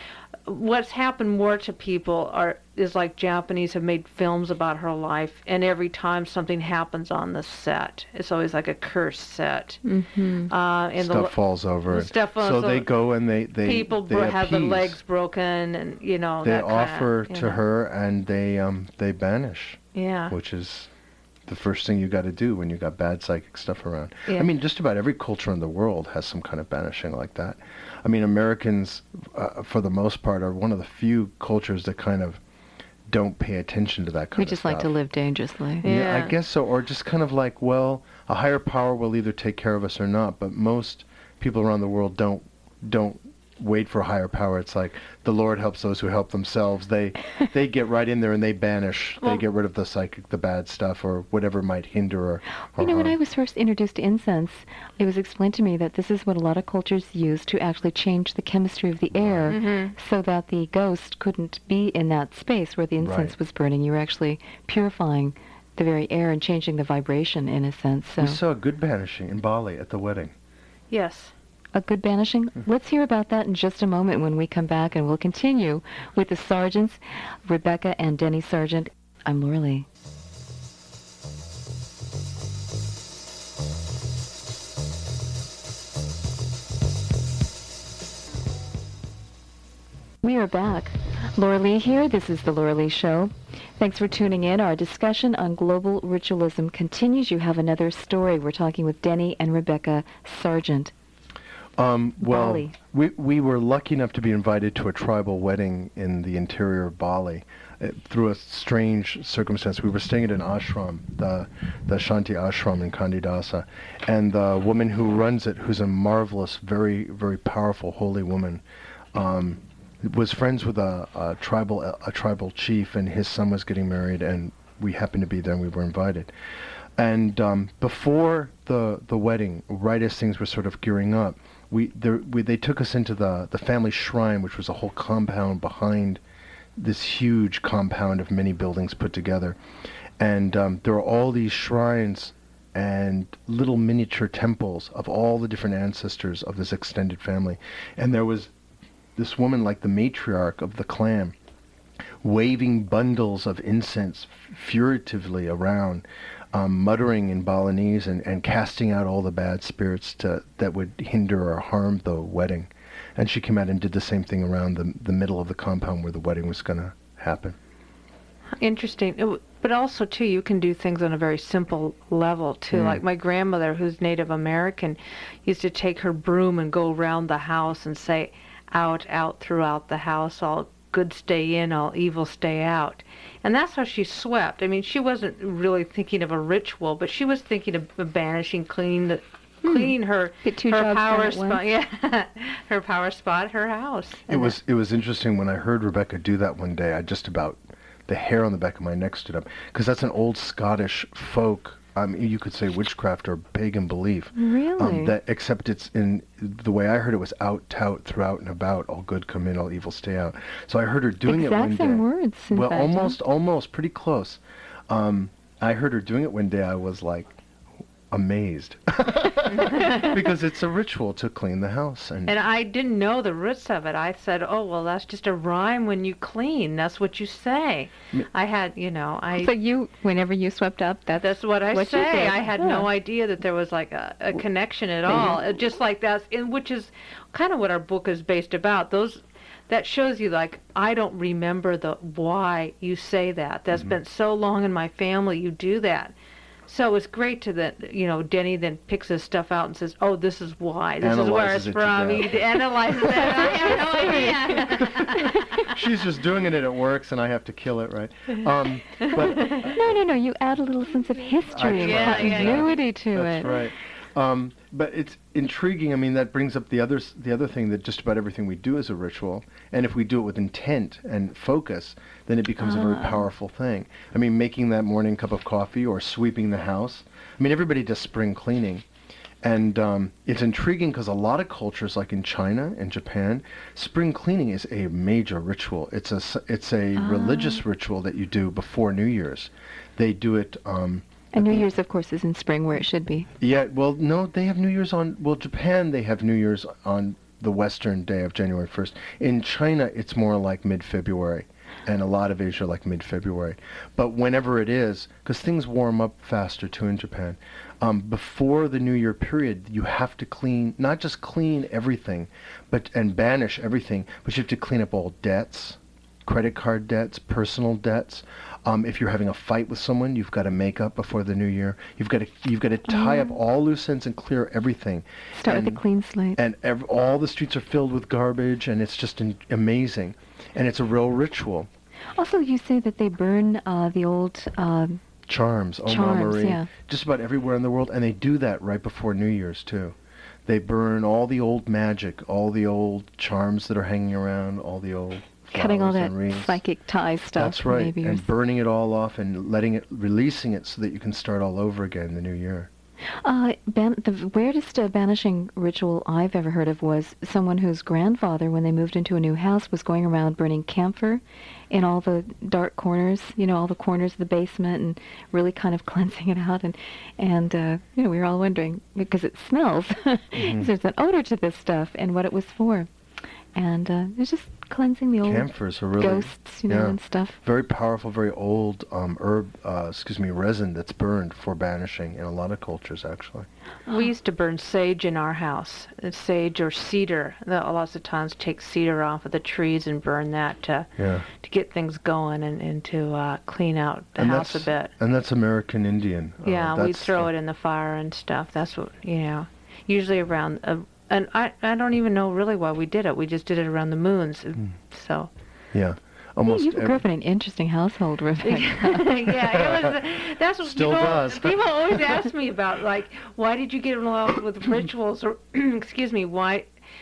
Speaker 4: What's happened more to people are is like Japanese have made films about her life, and every time something happens on the set, it's always like a cursed set.
Speaker 1: Mm-hmm.
Speaker 4: Uh, and
Speaker 2: stuff
Speaker 4: the,
Speaker 2: falls over.
Speaker 4: the stuff falls
Speaker 2: so they
Speaker 4: over.
Speaker 2: go and they they
Speaker 4: people
Speaker 2: they
Speaker 4: bro- have their
Speaker 2: appease.
Speaker 4: legs broken, and you know
Speaker 2: They
Speaker 4: that kinda,
Speaker 2: offer
Speaker 4: you
Speaker 2: to
Speaker 4: know.
Speaker 2: her, and they um they banish,
Speaker 4: Yeah.
Speaker 2: which is the first thing you got to do when you got bad psychic stuff around.
Speaker 4: Yeah.
Speaker 2: I mean, just about every culture in the world has some kind of banishing like that. I mean, Americans, uh, for the most part, are one of the few cultures that kind of don't pay attention to that kind
Speaker 1: We
Speaker 2: of
Speaker 1: just
Speaker 2: stuff.
Speaker 1: like to live dangerously.
Speaker 4: Yeah.
Speaker 2: Yeah, I guess so. Or just kind of like, well, a higher power will either take care of us or not. But most people around the world don't don't wait for a higher power. It's like the Lord helps those who help themselves. They they get right in there and they banish.
Speaker 4: Well-
Speaker 2: they get rid of the psychic, the bad stuff, or whatever might hinder or. or
Speaker 1: You know, when
Speaker 2: harm.
Speaker 1: I was first introduced to incense, it was explained to me that this is what a lot of cultures use to actually change the chemistry of the air
Speaker 4: Mm-hmm.
Speaker 1: so that the ghost couldn't be in that space where the incense
Speaker 2: Right.
Speaker 1: was burning. You were actually purifying the very air and changing the vibration in a sense. So
Speaker 2: We saw a good banishing in Bali at the wedding.
Speaker 4: Yes.
Speaker 1: a good banishing.
Speaker 2: Mm-hmm.
Speaker 1: Let's hear about that in just a moment when we come back, and we'll continue with the Sargents, Rebecca and Denny Sargent. I'm Laura Lee. We are back. Laura Lee here. This is the Laura Lee Show. Thanks for tuning in. Our discussion on global ritualism continues. You have another story. We're talking with Denny and Rebecca Sargent.
Speaker 2: Um, well,
Speaker 1: Bali.
Speaker 2: we we were lucky enough to be invited to a tribal wedding in the interior of Bali. Uh, through a strange circumstance, we were staying at an ashram, the the Shanti ashram in Kandidasa, and the woman who runs it, who's a marvelous, very very powerful holy woman, um, was friends with a, a tribal a tribal chief, and his son was getting married, and we happened to be there, and we were invited. And um, before the the wedding, right as things were sort of gearing up, we, there, we they took us into the the family shrine, which was a whole compound behind this huge compound of many buildings put together. And um, there were all these shrines and little miniature temples of all the different ancestors of this extended family. And there was this woman, like the matriarch of the clan, waving bundles of incense furtively around, um, muttering in Balinese and, and casting out all the bad spirits to, that would hinder or harm the wedding. And she came out and did the same thing around the, the middle of the compound where the wedding was going to happen.
Speaker 4: Interesting. It w- But also, too, you can do things on a very simple level, too.
Speaker 2: Mm.
Speaker 4: Like my grandmother, who's Native American, used to take her broom and go around the house and say, out, out throughout the house, all good stay in, all evil stay out. And that's how she swept. I mean, she wasn't really thinking of a ritual, but she was thinking of banishing, cleaning the, cleaning her,
Speaker 1: Get two
Speaker 4: her
Speaker 1: jobs done
Speaker 4: power
Speaker 1: at
Speaker 4: spot.
Speaker 1: once.
Speaker 4: Yeah, her power spot, her house.
Speaker 2: It was it was interesting when I heard Rebecca do that one day. I just about, the hair on the back of my neck stood up, because that's an old Scottish folk, um, you could say witchcraft or pagan belief.
Speaker 1: Really?
Speaker 2: Um, that except it's in the way I heard it was out, tout, throughout and about, all good come in, all evil stay out. So I heard her doing it one
Speaker 1: Exact
Speaker 2: day.
Speaker 1: same words, in
Speaker 2: well,
Speaker 1: fact, huh?
Speaker 2: almost, almost, pretty close. Um, I heard her doing it one day. I was like amazed because it's a ritual to clean the house, and,
Speaker 4: And I didn't know the roots of it. I said, oh, well, that's just a rhyme when you clean. That's what you say. I had, you know, I...
Speaker 1: So you, whenever you swept up, that's,
Speaker 4: That's what I
Speaker 1: what you
Speaker 4: say.
Speaker 1: did.
Speaker 4: I had
Speaker 1: Yeah.
Speaker 4: no idea that there was like a, a connection at all. It just like that's, in, which is kind of what our book is based about. Those, that shows you like, I don't remember the why you say that. That's
Speaker 2: Mm-hmm.
Speaker 4: been so long in my family, you do that. So it's great to that, you know, Denny then picks his stuff out and says, oh, this is why. This is where
Speaker 2: Analyzes
Speaker 4: it's
Speaker 2: it to
Speaker 4: from.
Speaker 2: death.
Speaker 4: He analyzes it. I have no idea.
Speaker 2: she's just doing it and it works, and I have to kill it, right? Um, but
Speaker 1: No, no, no. You add a little sense of history and
Speaker 4: Yeah, yeah, yeah.
Speaker 1: continuity to
Speaker 2: that's
Speaker 1: it.
Speaker 2: right. Um, but it's intriguing. I mean, that brings up the other s- the other thing, that just about everything we do is a ritual, and if we do it with intent and focus, then it becomes a very
Speaker 1: Ah.
Speaker 2: powerful thing. I mean, making that morning cup of coffee or sweeping the house. I mean, everybody does spring cleaning, and um, it's intriguing because a lot of cultures, like in China and Japan, spring cleaning is a major ritual. It's a s- it's a
Speaker 1: Ah.
Speaker 2: religious ritual that you do before New Year's. They do it. Um,
Speaker 1: And New Year's, of course, is in spring where it should be.
Speaker 2: Yeah, well, no, they have New Year's on, well, Japan, they have New Year's on the Western day of January first. In China, it's more like mid-February, and a lot of Asia like mid-February. But whenever it is, because things warm up faster too in Japan, um, before the New Year period, you have to clean, not just clean everything, but and banish everything, but you have to clean up all debts, credit card debts, personal debts. Um, if you're having a fight with someone, you've got to make up before the new year. You've got to you've got to tie up all loose ends and clear everything.
Speaker 1: Start
Speaker 2: and,
Speaker 1: with a clean slate.
Speaker 2: And ev- all the streets are filled with garbage, and it's just in- amazing. And it's a real ritual.
Speaker 1: Also, you say that they burn uh, the old... Um,
Speaker 2: Charms, Oma
Speaker 1: Charms,
Speaker 2: Marie,
Speaker 1: yeah.
Speaker 2: just about everywhere in the world, and they do that right before New Year's too. They burn all the old magic, all the old charms that are hanging around, all the old
Speaker 1: cutting all
Speaker 2: flowers
Speaker 1: that
Speaker 2: and rings.
Speaker 1: psychic tie stuff.
Speaker 2: That's right,
Speaker 1: Maybe
Speaker 2: and
Speaker 1: or-
Speaker 2: burning it all off and letting it, releasing it so that you can start all over again in the new year.
Speaker 1: Uh, ban- the weirdest uh, banishing ritual I've ever heard of was someone whose grandfather, when they moved into a new house, was going around burning camphor in all the dark corners, you know, all the corners of the basement, and really kind of cleansing it out. And, and uh, you know, we were all wondering, because it smells,
Speaker 2: Mm-hmm.
Speaker 1: there's an odor to this stuff, and what it was for. And uh, it was just cleansing the old
Speaker 2: Camphors are really
Speaker 1: ghosts, you know,
Speaker 2: yeah,
Speaker 1: and stuff.
Speaker 2: very powerful, very old um, herb, uh, excuse me, resin that's burned for banishing in a lot of cultures, actually.
Speaker 4: We used to burn sage in our house, uh, sage or cedar. The, lots of times take cedar off of the trees and burn that to,
Speaker 2: Yeah.
Speaker 4: to get things going and, and to uh, clean out the
Speaker 2: and
Speaker 4: house a
Speaker 2: that's,
Speaker 4: bit.
Speaker 2: And that's American Indian. Uh,
Speaker 4: Yeah, we'd
Speaker 2: that's,
Speaker 4: throw
Speaker 2: uh,
Speaker 4: it in the fire and stuff. That's what, you know, usually around, uh, and I, I don't even know really why we did it. We just did it around the moons.
Speaker 2: Hmm.
Speaker 4: So,
Speaker 2: Yeah. Almost
Speaker 1: You grew
Speaker 2: every-
Speaker 1: up in an interesting household, Rebecca.
Speaker 4: yeah, it was, uh, that's what
Speaker 2: Still
Speaker 4: people,
Speaker 2: does.
Speaker 4: people always ask me about, like, why did you get involved with rituals, or, excuse me, why,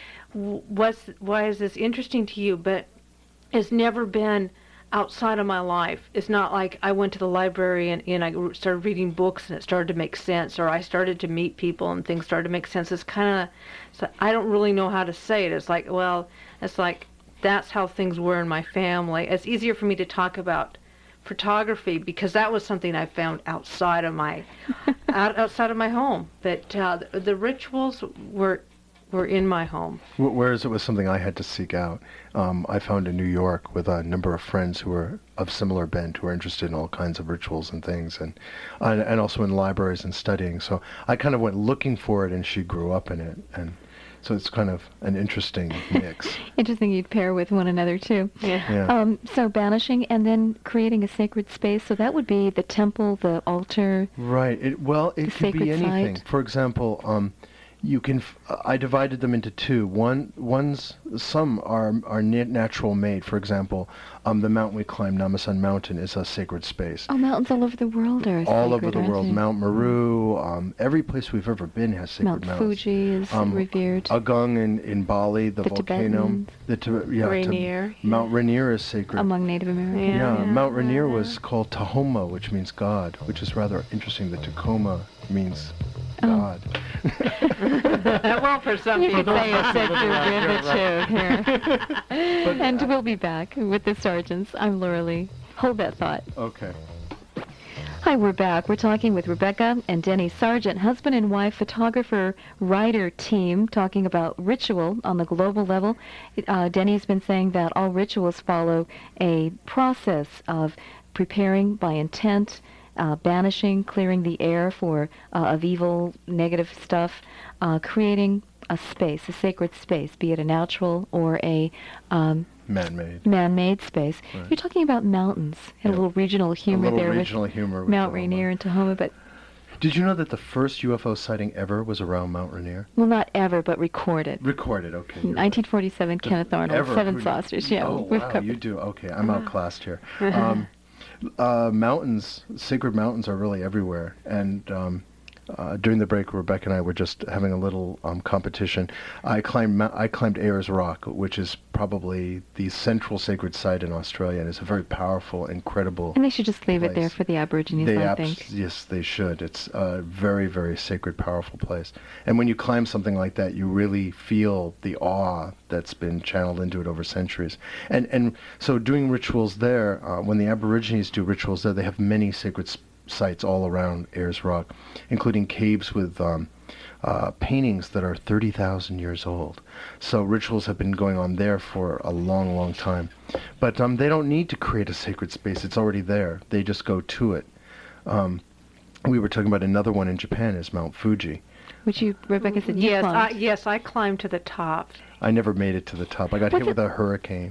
Speaker 4: what's, why is this interesting to you? But it's never been outside of my life. It's not like I went to the library and, and I started reading books and it started to make sense, or I started to meet people and things started to make sense. It's kind of, so I don't really know how to say it. It's like, well, it's like, that's how things were in my family. It's easier for me to talk about photography because that was something I found outside of my out, outside of my home. But uh, the, the rituals were were in my home.
Speaker 2: Wh- Whereas it was something I had to seek out. Um, I found in New York with a number of friends who were of similar bent, who were interested in all kinds of rituals and things, and and, and also in libraries and studying. So I kind of went looking for it, and she grew up in it, and so it's kind of an interesting mix.
Speaker 1: Interesting you'd pair with one another, too.
Speaker 4: Yeah.
Speaker 2: Yeah.
Speaker 1: Um, so banishing and then creating a sacred space. So that would be the temple, the altar.
Speaker 2: Right. It, well, it
Speaker 1: The
Speaker 2: could be
Speaker 1: sacred
Speaker 2: anything.
Speaker 1: site.
Speaker 2: For example, um, you can. F- I divided them into two. One, one's some are are na- natural made. For example, um, the mountain we climb, Namasan Mountain, is a sacred space.
Speaker 1: Oh, mountains all over the world are
Speaker 2: All over
Speaker 1: sacred,
Speaker 2: the
Speaker 1: aren't
Speaker 2: world,
Speaker 1: they?
Speaker 2: Mount Meru, um, every place we've ever been has sacred
Speaker 1: Mount
Speaker 2: mountains.
Speaker 1: Fuji is
Speaker 2: Um,
Speaker 1: revered.
Speaker 2: Agung in, in Bali, the,
Speaker 1: The
Speaker 2: volcano.
Speaker 1: Tibetans.
Speaker 2: The Tib- yeah, Tib-
Speaker 4: Rainier,
Speaker 2: Mount Rainier is sacred.
Speaker 1: Among Native Americans.
Speaker 2: yeah,
Speaker 4: Yeah.
Speaker 2: Mount Rainier was called Tahoma, which means God, which is rather interesting that Tacoma means
Speaker 1: Oh.
Speaker 2: God.
Speaker 4: Well, for some
Speaker 1: You could
Speaker 4: people.
Speaker 1: say it's a derivative here. And we'll be back with the Sargents. I'm Laura Lee. Hold that thought.
Speaker 2: Okay.
Speaker 1: Hi, we're back. We're talking with Rebecca and Denny Sargent, husband and wife, photographer, writer team, talking about ritual on the global level. Uh, Denny's been saying that all rituals follow a process of preparing by intent, uh, banishing, clearing the air for uh, of evil, negative stuff, uh, creating a space, a sacred space, be it a natural or a um,
Speaker 2: Man-made.
Speaker 1: man-made space.
Speaker 2: Right.
Speaker 1: You're talking about mountains. Had a
Speaker 2: Yeah.
Speaker 1: little regional humor
Speaker 2: little
Speaker 1: there
Speaker 2: regional
Speaker 1: with
Speaker 2: humor with
Speaker 1: Mount
Speaker 2: Tahoma.
Speaker 1: Rainier and Tahoma, but
Speaker 2: Did you know that the first U F O sighting ever was around Mount Rainier?
Speaker 1: well, not ever, but recorded.
Speaker 2: Recorded, okay. you're right.
Speaker 1: nineteen forty-seven, Kenneth Arnold,
Speaker 2: Ever.
Speaker 1: Seven
Speaker 2: Who-
Speaker 1: Saucers. Yeah,
Speaker 2: Oh,
Speaker 1: we've
Speaker 2: wow,
Speaker 1: covered.
Speaker 2: you do. Okay, I'm outclassed here. Um, uh, mountains, sacred mountains are really everywhere. And um, uh, during the break, Rebecca and I were just having a little um, competition. I climbed Mount- I climbed Ayers Rock, which is probably the central sacred site in Australia, and it's a very powerful, incredible.
Speaker 1: And they should just leave it there
Speaker 2: place.
Speaker 1: for the Aborigines,
Speaker 2: They
Speaker 1: I
Speaker 2: abs-
Speaker 1: think.
Speaker 2: Yes, they should. It's a very, very sacred, powerful place. And when you climb something like that, you really feel the awe that's been channeled into it over centuries. And and so doing rituals there, uh, when the Aborigines do rituals there, they have many sacred s- sites all around Ayers Rock, including caves with um, uh, paintings that are thirty thousand years old. So rituals have been going on there for a long, long time. But um, they don't need to create a sacred space. It's already there. They just go to it. Um, we were talking about another one in Japan is Mount Fuji.
Speaker 1: Which you, Rebecca said you
Speaker 4: Yes, I,
Speaker 1: climbed.
Speaker 4: yes, I climbed to the top.
Speaker 2: I never made it to the top. I got
Speaker 1: What's
Speaker 2: hit with
Speaker 1: it-
Speaker 2: a hurricane.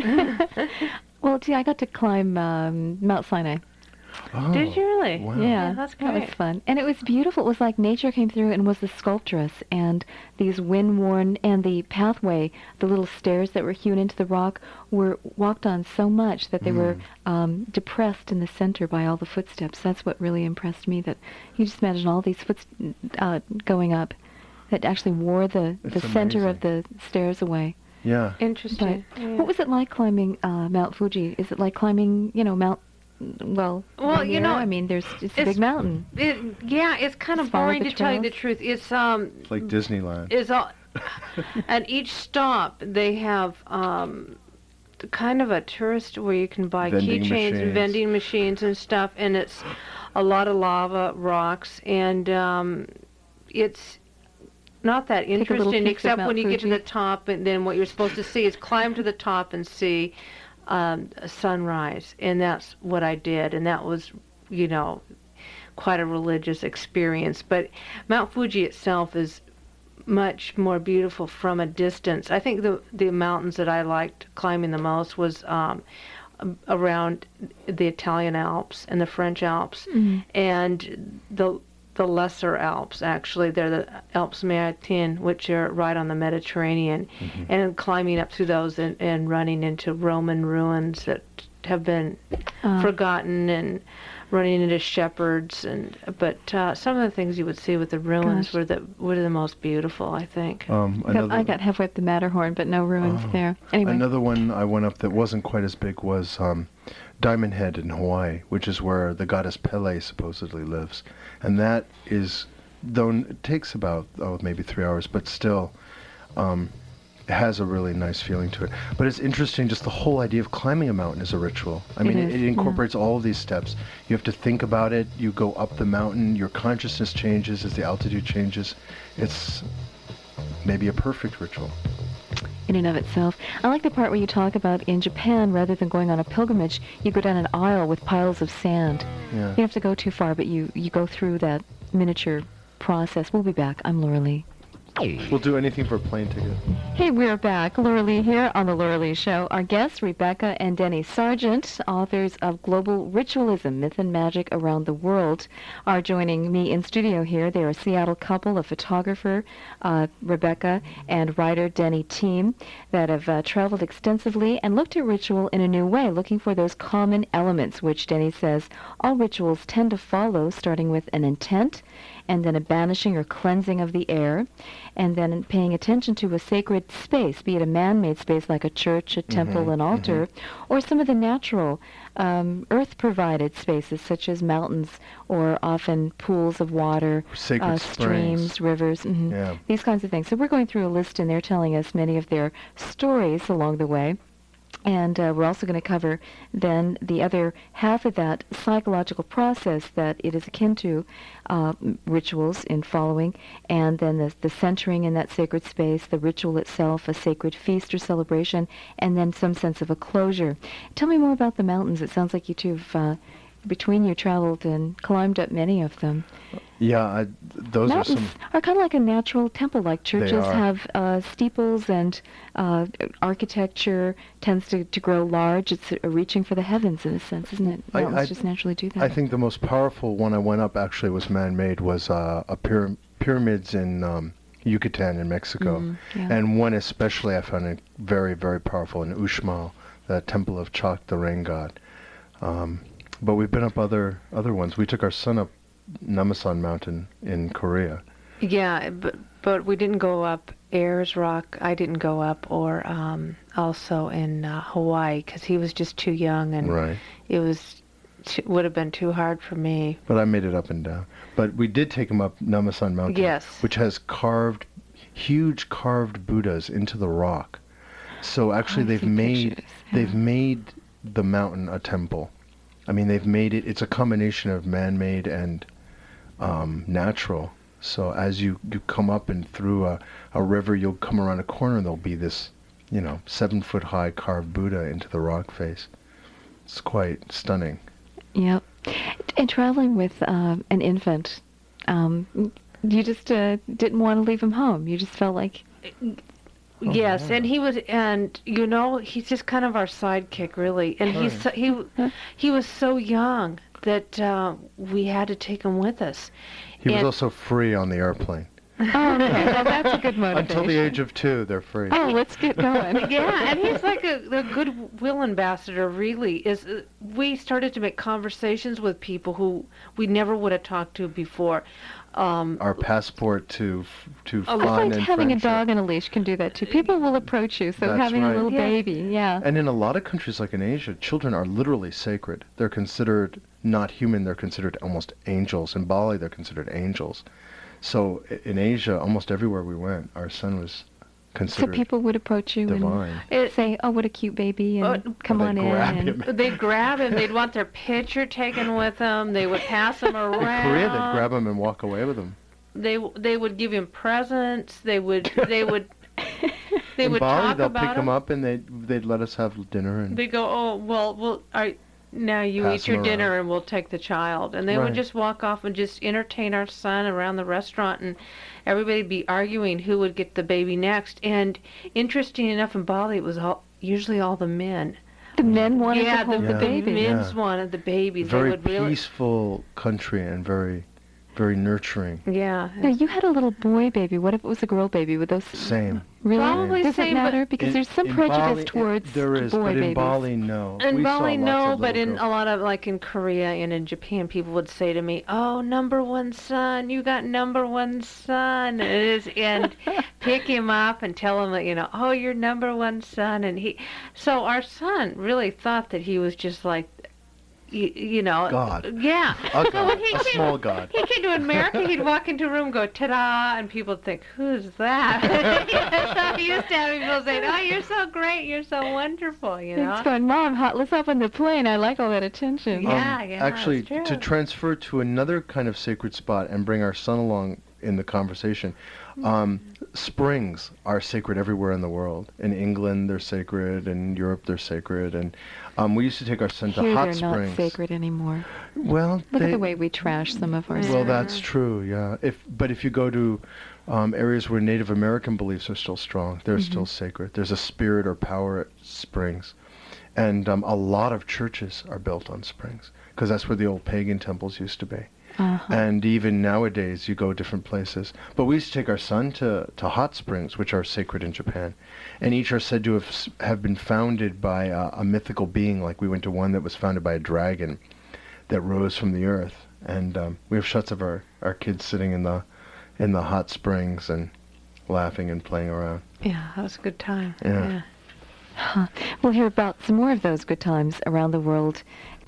Speaker 1: Well, gee, I got to climb um, Mount Sinai.
Speaker 2: Oh,
Speaker 4: Did you really?
Speaker 2: Wow.
Speaker 1: Yeah,
Speaker 4: that's
Speaker 1: that was
Speaker 4: great.
Speaker 1: fun. And it was beautiful. It was like nature came through and was the sculptress, and these wind-worn, and the pathway, the little stairs that were hewn into the rock were walked on so much that they were
Speaker 2: Mm.
Speaker 1: um, depressed in the center by all the footsteps. That's what really impressed me, that you just imagine all these foot uh, going up that actually wore the, the
Speaker 2: It's
Speaker 1: center of the stairs away.
Speaker 2: Yeah.
Speaker 1: But
Speaker 4: Interesting. Yeah.
Speaker 1: what was it like climbing uh, Mount Fuji? Is it like climbing, you know, Mount, well,
Speaker 4: Well, you
Speaker 1: Rainier?
Speaker 4: know,
Speaker 1: I mean, there's it's a
Speaker 4: it's-
Speaker 1: big mountain.
Speaker 4: It, yeah, it's kind of
Speaker 1: Just follow
Speaker 4: boring
Speaker 1: the
Speaker 4: to tell you the
Speaker 1: trails?
Speaker 4: truth. It's um,
Speaker 2: It's like Disneyland.
Speaker 4: is all, at each stop they have um, the kind of a tourist where you can buy
Speaker 2: Vending
Speaker 4: keychains
Speaker 2: machines.
Speaker 4: and vending machines and stuff, and it's a lot of lava rocks, and um, it's not that
Speaker 1: a little
Speaker 4: interesting
Speaker 1: peek of
Speaker 4: except
Speaker 1: Mount
Speaker 4: when you get to
Speaker 1: Fuji.
Speaker 4: the top, and then what you're supposed to see is climb to the top and see um, a sunrise, and that's what I did, and that was, you know, quite a religious experience. But Mount Fuji itself is much more beautiful from a distance. I think the the mountains that I liked climbing the most was um, a- around the Italian Alps and the French Alps, and the the lesser Alps. Actually, they're the Alps Maritimes, which are right on the Mediterranean, and climbing up through those and, and running into Roman ruins that have been
Speaker 1: Uh,
Speaker 4: forgotten, and running into shepherds, and but uh, some of the things you would see with the ruins
Speaker 1: Gosh.
Speaker 4: were the were the most beautiful, I think.
Speaker 2: Um,
Speaker 1: I got,
Speaker 2: another,
Speaker 1: I got halfway up the Matterhorn, but no ruins
Speaker 2: Oh.
Speaker 1: there. Anyway,
Speaker 2: Another one I went up that wasn't quite as big was um, Diamond Head in Hawaii, which is where the goddess Pele supposedly lives. And that is, though it takes about, oh, maybe three hours, but still, um, it has a really nice feeling to it. But it's interesting, just the whole idea of climbing a mountain is a ritual. I mean,
Speaker 1: It
Speaker 2: it,
Speaker 1: is,
Speaker 2: it incorporates all of these steps. You have to think about it. You go up the mountain. Your consciousness changes as the altitude changes. It's maybe a perfect ritual.
Speaker 1: In and of itself. I like the part where you talk about in Japan, rather than going on a pilgrimage, you go down an aisle with piles of sand.
Speaker 2: Yeah.
Speaker 1: You don't have to go too far, but you, you go through that miniature process. We'll be back. I'm Laura Lee.
Speaker 2: We'll do anything for a plane ticket.
Speaker 1: Hey, we're back. Laura Lee here on The Laura Lee Show. Our guests, Rebecca and Denny Sargent, authors of Global Ritualism, Myth and Magic Around the World, are joining me in studio here. They are a Seattle couple, a photographer, uh, Rebecca, and writer Denny Team, that have uh, traveled extensively and looked at ritual in a new way, looking for those common elements, which Denny says all rituals tend to follow, starting with an intent, and then a banishing or cleansing of the air, and then paying attention to a sacred space, be it a man-made space like a church, a temple,
Speaker 2: Mm-hmm,
Speaker 1: an altar,
Speaker 2: mm-hmm.
Speaker 1: or some of the natural um, earth-provided spaces such as mountains or often pools of water,
Speaker 2: Sacred
Speaker 1: uh,
Speaker 2: springs.
Speaker 1: streams, rivers, mhm,
Speaker 2: Yeah.
Speaker 1: these kinds of things. So we're going through a list, and they're telling us many of their stories along the way. And uh, we're also going to cover then the other half of that psychological process that it is akin to uh, m- rituals in following, and then the, the centering in that sacred space, the ritual itself, a sacred feast or celebration, and then some sense of a closure. Tell me more about the mountains. It sounds like you two have, uh, between you, traveled and climbed up many of them.
Speaker 2: Yeah, I, those
Speaker 1: Mountains
Speaker 2: are some...
Speaker 1: are kind of like a natural temple, like churches
Speaker 2: are.
Speaker 1: have uh, steeples, and uh, architecture tends to, to grow large. It's a reaching for the heavens in a sense, isn't it?
Speaker 2: I-
Speaker 1: Mountains
Speaker 2: I-
Speaker 1: just naturally do that.
Speaker 2: I think the most powerful one I went up actually was man-made, was uh, a pyra- pyramids in um, Yucatan in Mexico.
Speaker 1: Mm, yeah.
Speaker 2: And one especially I found it very, very powerful in Uxmal, the temple of Chak, the rain god. Um, but we've been up other other ones. We took our son up Namasan Mountain in Korea.
Speaker 4: Yeah, but but we didn't go up Ayers Rock. I didn't go up, or um, also in uh, Hawaii, because he was just too young, and
Speaker 2: Right.
Speaker 4: it was t- would have been too hard for me.
Speaker 2: But I made it up and down. But we did take him up Namasan Mountain,
Speaker 4: Yes.
Speaker 2: which has carved, huge carved Buddhas into the rock. So actually,
Speaker 1: I
Speaker 2: they've
Speaker 1: see
Speaker 2: made
Speaker 1: pictures,
Speaker 2: they've
Speaker 1: yeah.
Speaker 2: made the mountain a temple. I mean, they've made it. It's a combination of man-made and um, natural. So as you, you come up and through a, a river, you'll come around a corner and there'll be this, you know, seven foot high carved Buddha into the rock face. It's quite stunning.
Speaker 1: Yep. And traveling with um, an infant, um, you just uh, didn't want to leave him home. You just felt like,
Speaker 4: Yes,
Speaker 2: yeah.
Speaker 4: and he was, and you know, he's just kind of our sidekick, really. And he's so, he he was so young that uh, we had to take him with us.
Speaker 2: He was
Speaker 4: And-
Speaker 2: also free on the airplane.
Speaker 1: oh, okay, well, that's a good motivation.
Speaker 2: Until the age of two, they're free.
Speaker 1: Oh, let's get going.
Speaker 4: Yeah, and he's like a, a goodwill ambassador, really. Is uh, we started to make conversations with people who we never would have talked to before. Um,
Speaker 2: Our passport to f- to
Speaker 4: Oh,
Speaker 1: I
Speaker 2: fun
Speaker 1: find
Speaker 2: and
Speaker 1: having a
Speaker 2: friendship.
Speaker 1: dog on a leash can do that too. People will approach you, so
Speaker 2: That's
Speaker 1: having
Speaker 2: right.
Speaker 1: a little
Speaker 4: Yeah.
Speaker 1: baby, yeah.
Speaker 2: And in a lot of countries, like in Asia, children are literally sacred. They're considered not human. They're considered almost angels. In Bali, they're considered angels. So i- in Asia, almost everywhere we went, our son was
Speaker 1: So
Speaker 2: considered
Speaker 1: people would approach you
Speaker 2: divine.
Speaker 1: and
Speaker 4: it,
Speaker 1: say, "Oh, what a cute baby," and
Speaker 4: Oh,
Speaker 1: come
Speaker 2: Or
Speaker 1: on
Speaker 2: they
Speaker 1: in.
Speaker 2: grab
Speaker 1: And
Speaker 2: him.
Speaker 4: they'd grab him. They'd want their picture taken with him. They would pass him around.
Speaker 2: In Korea, they'd grab him and walk away with him.
Speaker 4: They they would give him presents. They would they would they
Speaker 2: in
Speaker 4: would
Speaker 2: Bali,
Speaker 4: talk
Speaker 2: they'll
Speaker 4: about
Speaker 2: pick him up and they'd they'd let us have dinner and
Speaker 4: They go, oh well, well, all right, now you
Speaker 2: Pass
Speaker 4: eat your
Speaker 2: him
Speaker 4: dinner
Speaker 2: around.
Speaker 4: and we'll take the child. And they
Speaker 2: Right.
Speaker 4: would just walk off and just entertain our son around the restaurant, and everybody'd be arguing who would get the baby next. And interesting enough, in Bali, it was all usually all the men.
Speaker 1: the men wanted
Speaker 4: yeah,
Speaker 1: to hold
Speaker 4: the,
Speaker 1: the
Speaker 2: Yeah.
Speaker 1: baby.
Speaker 4: men's
Speaker 2: Yeah.
Speaker 4: wanted the babies.
Speaker 2: very
Speaker 4: they would really,
Speaker 2: peaceful country and very very nurturing.
Speaker 4: yeah.
Speaker 1: Now, you had a little boy baby. What if it was a girl baby? Would those
Speaker 2: Same.
Speaker 1: really?
Speaker 4: Probably
Speaker 1: Does
Speaker 4: same,
Speaker 1: it
Speaker 4: but-
Speaker 1: matter? Because
Speaker 2: In-
Speaker 1: there's some
Speaker 2: in
Speaker 1: prejudice
Speaker 2: Bali, it-
Speaker 1: towards
Speaker 2: there is,
Speaker 1: boy
Speaker 2: but in
Speaker 1: babies.
Speaker 2: Bali, no.
Speaker 4: In
Speaker 2: We saw
Speaker 4: Bali,
Speaker 2: lots
Speaker 4: no,
Speaker 2: of
Speaker 4: but
Speaker 2: little
Speaker 4: in
Speaker 2: girls.
Speaker 4: a lot of, like in Korea and in Japan, people would say to me, "Oh, number one son, you got number one son," and it is, and pick him up and tell him that, you know, "Oh, you're number one son," and he, so our son really thought that he was just like you, you know,
Speaker 5: God.
Speaker 4: Yeah.
Speaker 5: A
Speaker 4: So
Speaker 5: god,
Speaker 4: when he
Speaker 5: a
Speaker 4: came-
Speaker 5: small god.
Speaker 4: He came to America, he'd walk into a room, go, ta-da, and people would think, who's that? So he used to have people say, oh, you're so great, you're so wonderful, you know?
Speaker 1: It's going, Mom, hot, let's hop on the plane. I like all that attention.
Speaker 4: Yeah,
Speaker 5: Um,
Speaker 4: yeah,
Speaker 5: Actually,
Speaker 4: it's true.
Speaker 5: to transfer to another kind of sacred spot and bring our son along in the conversation, um, springs are sacred everywhere in the world. In England, they're sacred. In Europe, they're sacred. And um, we used to take our son to
Speaker 1: Here
Speaker 5: hot
Speaker 1: they're
Speaker 5: springs.
Speaker 1: not sacred anymore.
Speaker 5: Well,
Speaker 1: Look
Speaker 5: they,
Speaker 1: at the way we trash some of our
Speaker 5: well, that's true. Yeah. If but if you go to um, areas where Native American beliefs are still strong, they're
Speaker 1: Mm-hmm.
Speaker 5: still sacred. There's a spirit or power at springs, and um, a lot of churches are built on springs because that's where the old pagan temples used to be.
Speaker 1: Uh-huh.
Speaker 5: And even nowadays, you go different places. But we used to take our son to, to hot springs, which are sacred in Japan. And each are said to have s- have been founded by uh, a mythical being. Like we went to one that was founded by a dragon that rose from the earth. And um, we have shots of our, our kids sitting in the in the hot springs and laughing and playing around.
Speaker 4: Yeah, that was a good time.
Speaker 5: Yeah.
Speaker 1: We'll hear about some more of those good times around the world.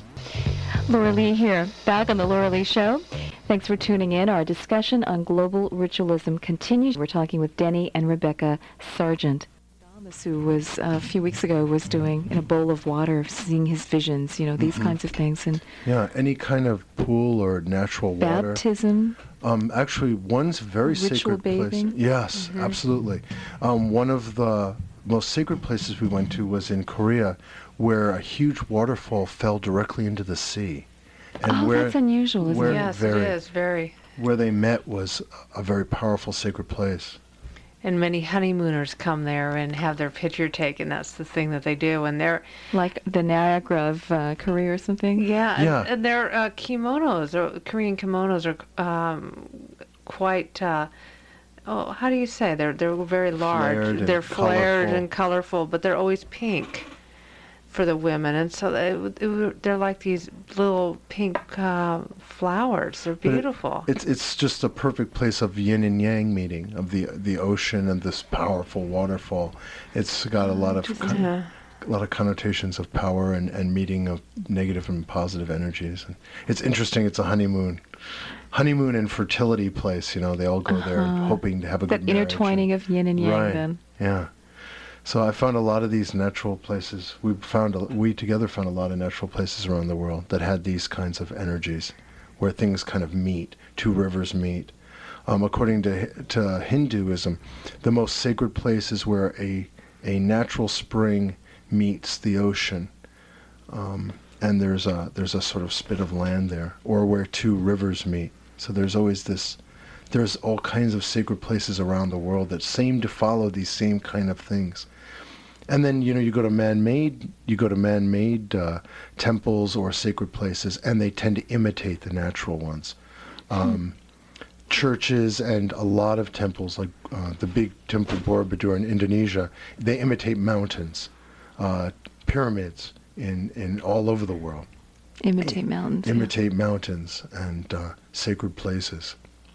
Speaker 1: Laura Lee here, back on the Laura Lee Show. Thanks for tuning in. Our discussion on global ritualism continues. We're talking with Denny and Rebecca Sargent. Thomas, who was uh, a few weeks ago, was doing in a bowl of water, seeing his visions, you know, these kinds of things. And
Speaker 2: Yeah, any kind of pool or natural water.
Speaker 1: baptism.
Speaker 2: Um, actually, one's very
Speaker 1: Ritual
Speaker 2: sacred
Speaker 1: bathing?
Speaker 2: place. Yes, absolutely. Um, one of the most sacred places we went to was in Korea, where a huge waterfall fell directly into the sea. And
Speaker 1: Oh,
Speaker 2: where,
Speaker 1: that's unusual, isn't
Speaker 2: where
Speaker 1: it?
Speaker 4: Yes,
Speaker 2: very,
Speaker 4: it is, very.
Speaker 2: Where they met was a very powerful sacred place.
Speaker 4: And many honeymooners come there and have their picture taken. That's the thing that they do. And they're,
Speaker 1: Like the Niagara of uh, Korea or something?
Speaker 4: yeah,
Speaker 2: Yeah.
Speaker 4: and, and their uh, kimonos, or Korean kimonos, are um, quite, uh, oh, how do you say? They're, they're very large.
Speaker 2: Flared and
Speaker 4: they're flared
Speaker 2: colorful.
Speaker 4: and colorful, but they're always pink for the women. And so they, it, they're like these little pink uh, flowers. They're
Speaker 2: But it-
Speaker 4: beautiful.
Speaker 2: It's it's just a perfect place of yin and yang meeting, of the the ocean and this powerful waterfall. It's got a lot of con-
Speaker 4: Yeah.
Speaker 2: a lot of connotations of power and, and meeting of negative and positive energies. And it's interesting. It's a honeymoon, honeymoon and fertility place. You know, they all go there hoping to have a
Speaker 1: That
Speaker 2: good marriage.
Speaker 1: intertwining of yin and yang,
Speaker 2: Right.
Speaker 1: then.
Speaker 2: Yeah. So I found a lot of these natural places. We found a, we together found a lot of natural places around the world that had these kinds of energies, where things kind of meet, two rivers meet. Um, according to to Hinduism, the most sacred place is where a a natural spring meets the ocean, um, and there's a there's a sort of spit of land there, or where two rivers meet. So there's always this. There's all kinds of sacred places around the world that seem to follow these same kind of things. And then, you know, you go to man-made, you go to man-made uh, temples or sacred places, and they tend to imitate the natural ones. Um, churches and a lot of temples, like uh, the big temple Borobudur in Indonesia, they imitate mountains, uh, pyramids in, in all over the world.
Speaker 1: Imitate mountains. yeah.
Speaker 2: Imitate mountains and uh, sacred places.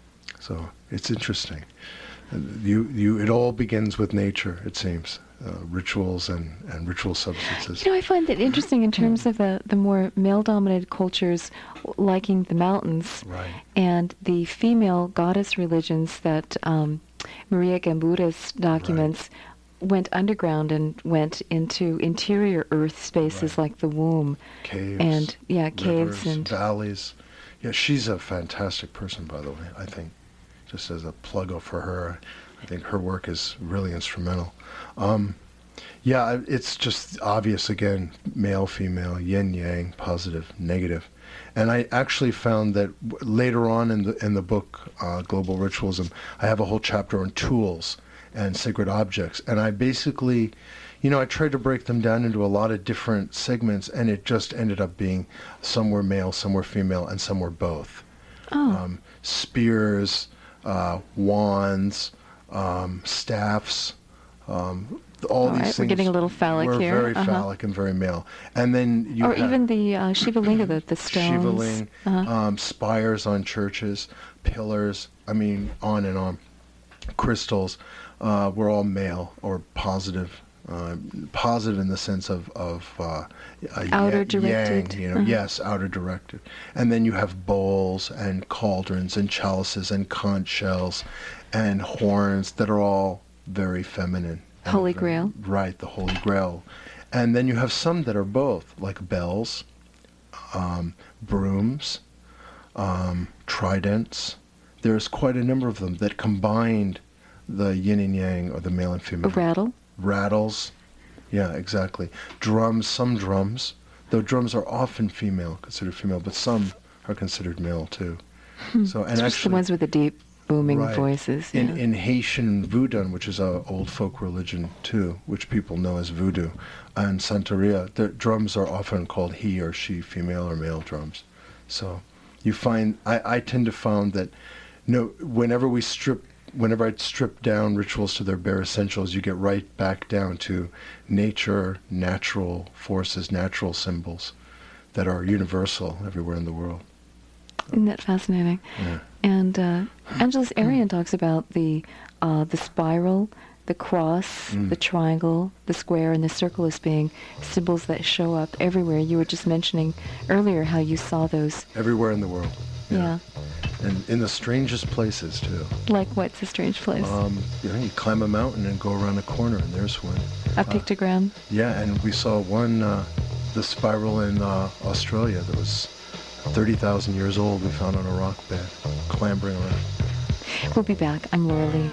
Speaker 2: So it's interesting. And You, you, it all begins with nature, it seems. Uh, rituals and, and ritual substances.
Speaker 1: You know, I find that interesting in terms of the, the more male-dominated cultures liking the mountains
Speaker 2: Right.
Speaker 1: and the female goddess religions that um, Maria Gambura's documents went underground and went into interior earth spaces
Speaker 2: Right.
Speaker 1: like the womb.
Speaker 2: Caves.
Speaker 1: And, yeah, caves
Speaker 2: rivers,
Speaker 1: and-
Speaker 2: valleys. Yeah, she's a fantastic person, by the way, I think. Just as a plug for her, I think her work is really instrumental. Um, yeah, I- it's just obvious again, male, female, yin, yang, positive, negative. And I actually found that w- later on in the in the book, uh, Global Ritualism, I have a whole chapter on tools and sacred objects. And I basically, you know, I tried to break them down into a lot of different segments, and it just ended up being some were male, some were female, and some were both.
Speaker 1: Oh,
Speaker 2: Um, spears, uh, wands, um, staffs, um, all
Speaker 1: All
Speaker 2: these
Speaker 1: right, we're
Speaker 2: things
Speaker 1: getting a little phallic
Speaker 2: were
Speaker 1: here.
Speaker 2: very
Speaker 1: Uh-huh.
Speaker 2: phallic and very male. And then you
Speaker 1: or
Speaker 2: have
Speaker 1: even the uh, Shiva Linga, the, the stones.
Speaker 2: Shiva Ling,
Speaker 1: Uh-huh.
Speaker 2: um, spires on churches, pillars, I mean, on and on. Crystals uh, were all male or positive Uh, positive in the sense of, of uh, uh,
Speaker 1: Outer
Speaker 2: ya-
Speaker 1: directed.
Speaker 2: yang, you know,
Speaker 1: Uh-huh.
Speaker 2: yes, outer directed. And then you have bowls and cauldrons and chalices and conch shells and horns that are all very feminine. And
Speaker 1: Holy
Speaker 2: very-
Speaker 1: Grail.
Speaker 2: Right, the Holy Grail. And then you have some that are both, like bells, um, brooms, um, tridents. There's quite a number of them that combined the yin and yang, or the male and
Speaker 1: A
Speaker 2: female.
Speaker 1: rattle.
Speaker 2: Rattles, yeah, exactly. Drums, some drums, though drums are often female, considered female, but some are considered male too. So, and
Speaker 1: It's just
Speaker 2: actually,
Speaker 1: the ones with the deep booming
Speaker 2: right,
Speaker 1: voices.
Speaker 2: in
Speaker 1: yeah.
Speaker 2: in Haitian Voodoo, which is a old folk religion too, which people know as voodoo, and Santeria, the drums are often called he or she, female or male drums. So, you find I, I tend to find that no, whenever we strip. Whenever I strip down rituals to their bare essentials, you get right back down to nature, natural forces, natural symbols that are universal everywhere in the world.
Speaker 1: Isn't that fascinating?
Speaker 2: Yeah.
Speaker 1: And uh, Angelus Arian talks about the uh, the spiral, the cross,
Speaker 2: Mm.
Speaker 1: the triangle, the square, and the circle as being symbols that show up everywhere. You were just mentioning earlier how you saw those.
Speaker 2: Everywhere in the world.
Speaker 1: Yeah.
Speaker 2: And in the strangest places, too.
Speaker 1: Like what's a strange place?
Speaker 2: Um, you know, you climb a mountain and go around a corner, and there's one.
Speaker 1: a pictogram.
Speaker 2: Yeah, and we saw one, uh, the spiral in uh, Australia that was thirty thousand years old. We found on a rock bed, clambering around.
Speaker 1: We'll be back. I'm Laura Lee.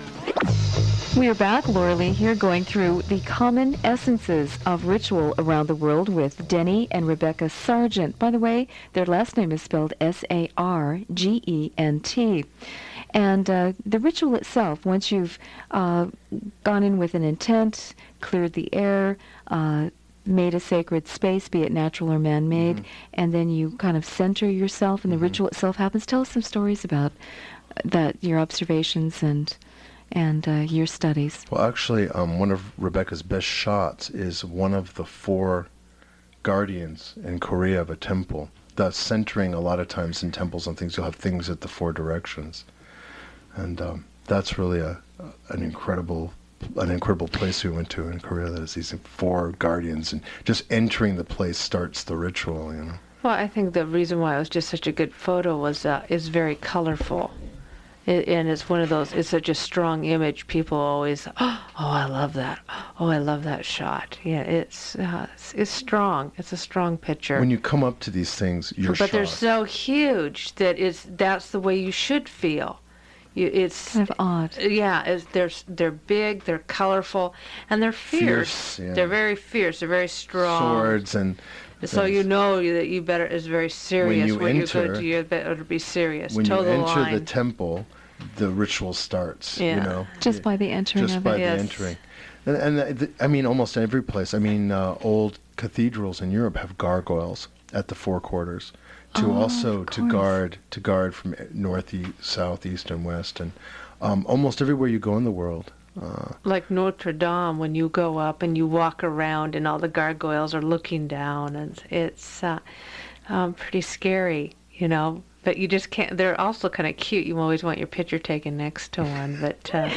Speaker 1: We are back, Laura Lee here, going through the common essences of ritual around the world with Denny and Rebecca Sargent. By the way, their last name is spelled S A R G E N T. And uh, the ritual itself, once you've uh, gone in with an intent, cleared the air, uh, made a sacred space, be it natural or man-made,
Speaker 2: Mhm.
Speaker 1: and then you kind of center yourself and the
Speaker 2: Mhm.
Speaker 1: ritual itself happens. Tell us some stories about that, your observations and and uh, your studies.
Speaker 2: Well, actually, um, one of Rebecca's best shots is one of the four guardians in Korea of a temple. Thus, centering a lot of times in temples and things, you'll have things at the four directions, and um, that's really a an incredible an incredible place we went to in Korea. That is these four guardians, and just entering the place starts the ritual. You know.
Speaker 4: Well, I think the reason why it was just such a good photo was uh, it's very colorful. It, and it's one of those, it's such a strong image. People always, oh, I love that. Oh, I love that shot. Yeah, it's uh, it's, it's strong. It's a strong picture.
Speaker 2: When you come up to these things, you're
Speaker 4: but they're
Speaker 2: shocked.
Speaker 4: so huge that it's that's the way you should feel. You, it's
Speaker 1: Kind of odd.
Speaker 4: yeah. It's, they're they're big, they're colorful, and they're fierce.
Speaker 2: Fierce, yeah.
Speaker 4: They're very fierce. They're very strong.
Speaker 2: Swords and
Speaker 4: So you know that you better is very serious
Speaker 2: you
Speaker 4: when you
Speaker 2: enter-
Speaker 4: go to you better be serious.
Speaker 2: when
Speaker 4: Toe
Speaker 2: you
Speaker 4: the
Speaker 2: enter
Speaker 4: line.
Speaker 2: the temple, the ritual starts.
Speaker 4: Yeah.
Speaker 2: You know,
Speaker 1: Just
Speaker 2: Yeah.
Speaker 1: by the entering
Speaker 2: just
Speaker 1: of
Speaker 2: by
Speaker 1: it.
Speaker 2: the
Speaker 4: Yes.
Speaker 2: entering. And, and the, the, I mean, almost every place. I mean, uh, old cathedrals in Europe have gargoyles at the four quarters to
Speaker 1: Oh,
Speaker 2: also
Speaker 1: of
Speaker 2: to
Speaker 1: course.
Speaker 2: guard to guard from north, east, south, east, and west, and um, almost everywhere you go in the world. Uh,
Speaker 4: Like Notre Dame, when you go up and you walk around and all the gargoyles are looking down, and it's uh, um, pretty scary, you know. But you just can't. They're also kind of cute. You always want your picture taken next to one, but uh,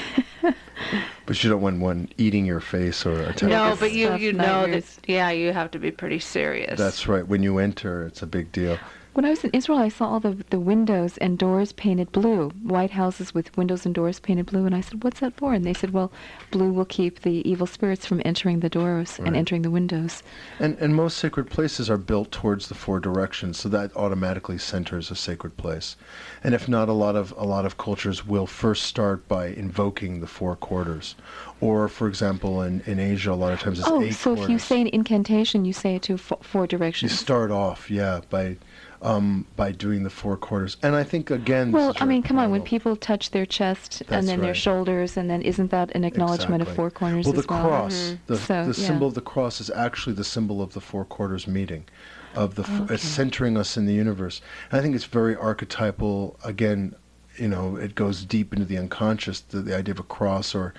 Speaker 2: but you don't want one eating your face or attacking.
Speaker 4: no.
Speaker 1: Just
Speaker 4: But you
Speaker 1: stuff
Speaker 4: you know that
Speaker 1: nightmares.
Speaker 4: yeah, you have to be pretty serious.
Speaker 2: That's right. When you enter, it's a big deal.
Speaker 1: When I was in Israel, I saw all the, the windows and doors painted blue, white houses with windows and doors painted blue. And I said, what's that for? And they said, well, blue will keep the evil spirits from entering the doors and
Speaker 2: Right.
Speaker 1: entering the windows.
Speaker 2: And and most sacred places are built towards the four directions, so that automatically centers a sacred place. And if not, a lot of a lot of cultures will first start by invoking the four quarters, or for example, in, in Asia, a lot of times it's
Speaker 1: Oh,
Speaker 2: eight
Speaker 1: so if you
Speaker 2: quarters.
Speaker 1: say an incantation, you say it to f- four
Speaker 2: You
Speaker 1: directions.
Speaker 2: start off, yeah, by um, by doing the four quarters. And I think again, this
Speaker 1: Well,
Speaker 2: is
Speaker 1: I mean,
Speaker 2: very
Speaker 1: come on, when
Speaker 2: parallel.
Speaker 1: people touch their chest
Speaker 2: That's
Speaker 1: and then their
Speaker 2: right.
Speaker 1: shoulders, and then isn't that an acknowledgement of
Speaker 2: Exactly.
Speaker 1: four corners
Speaker 2: well,
Speaker 1: as
Speaker 2: the
Speaker 1: well?
Speaker 2: cross,
Speaker 4: Mhm.
Speaker 2: the,
Speaker 1: So,
Speaker 2: the
Speaker 1: yeah.
Speaker 2: symbol of the cross is actually the symbol of the four quarters meeting, of the f-
Speaker 1: Okay.
Speaker 2: it's centering us in the universe. And I think it's very archetypal. Again, you know, it goes deep into the unconscious, the, the idea of a cross or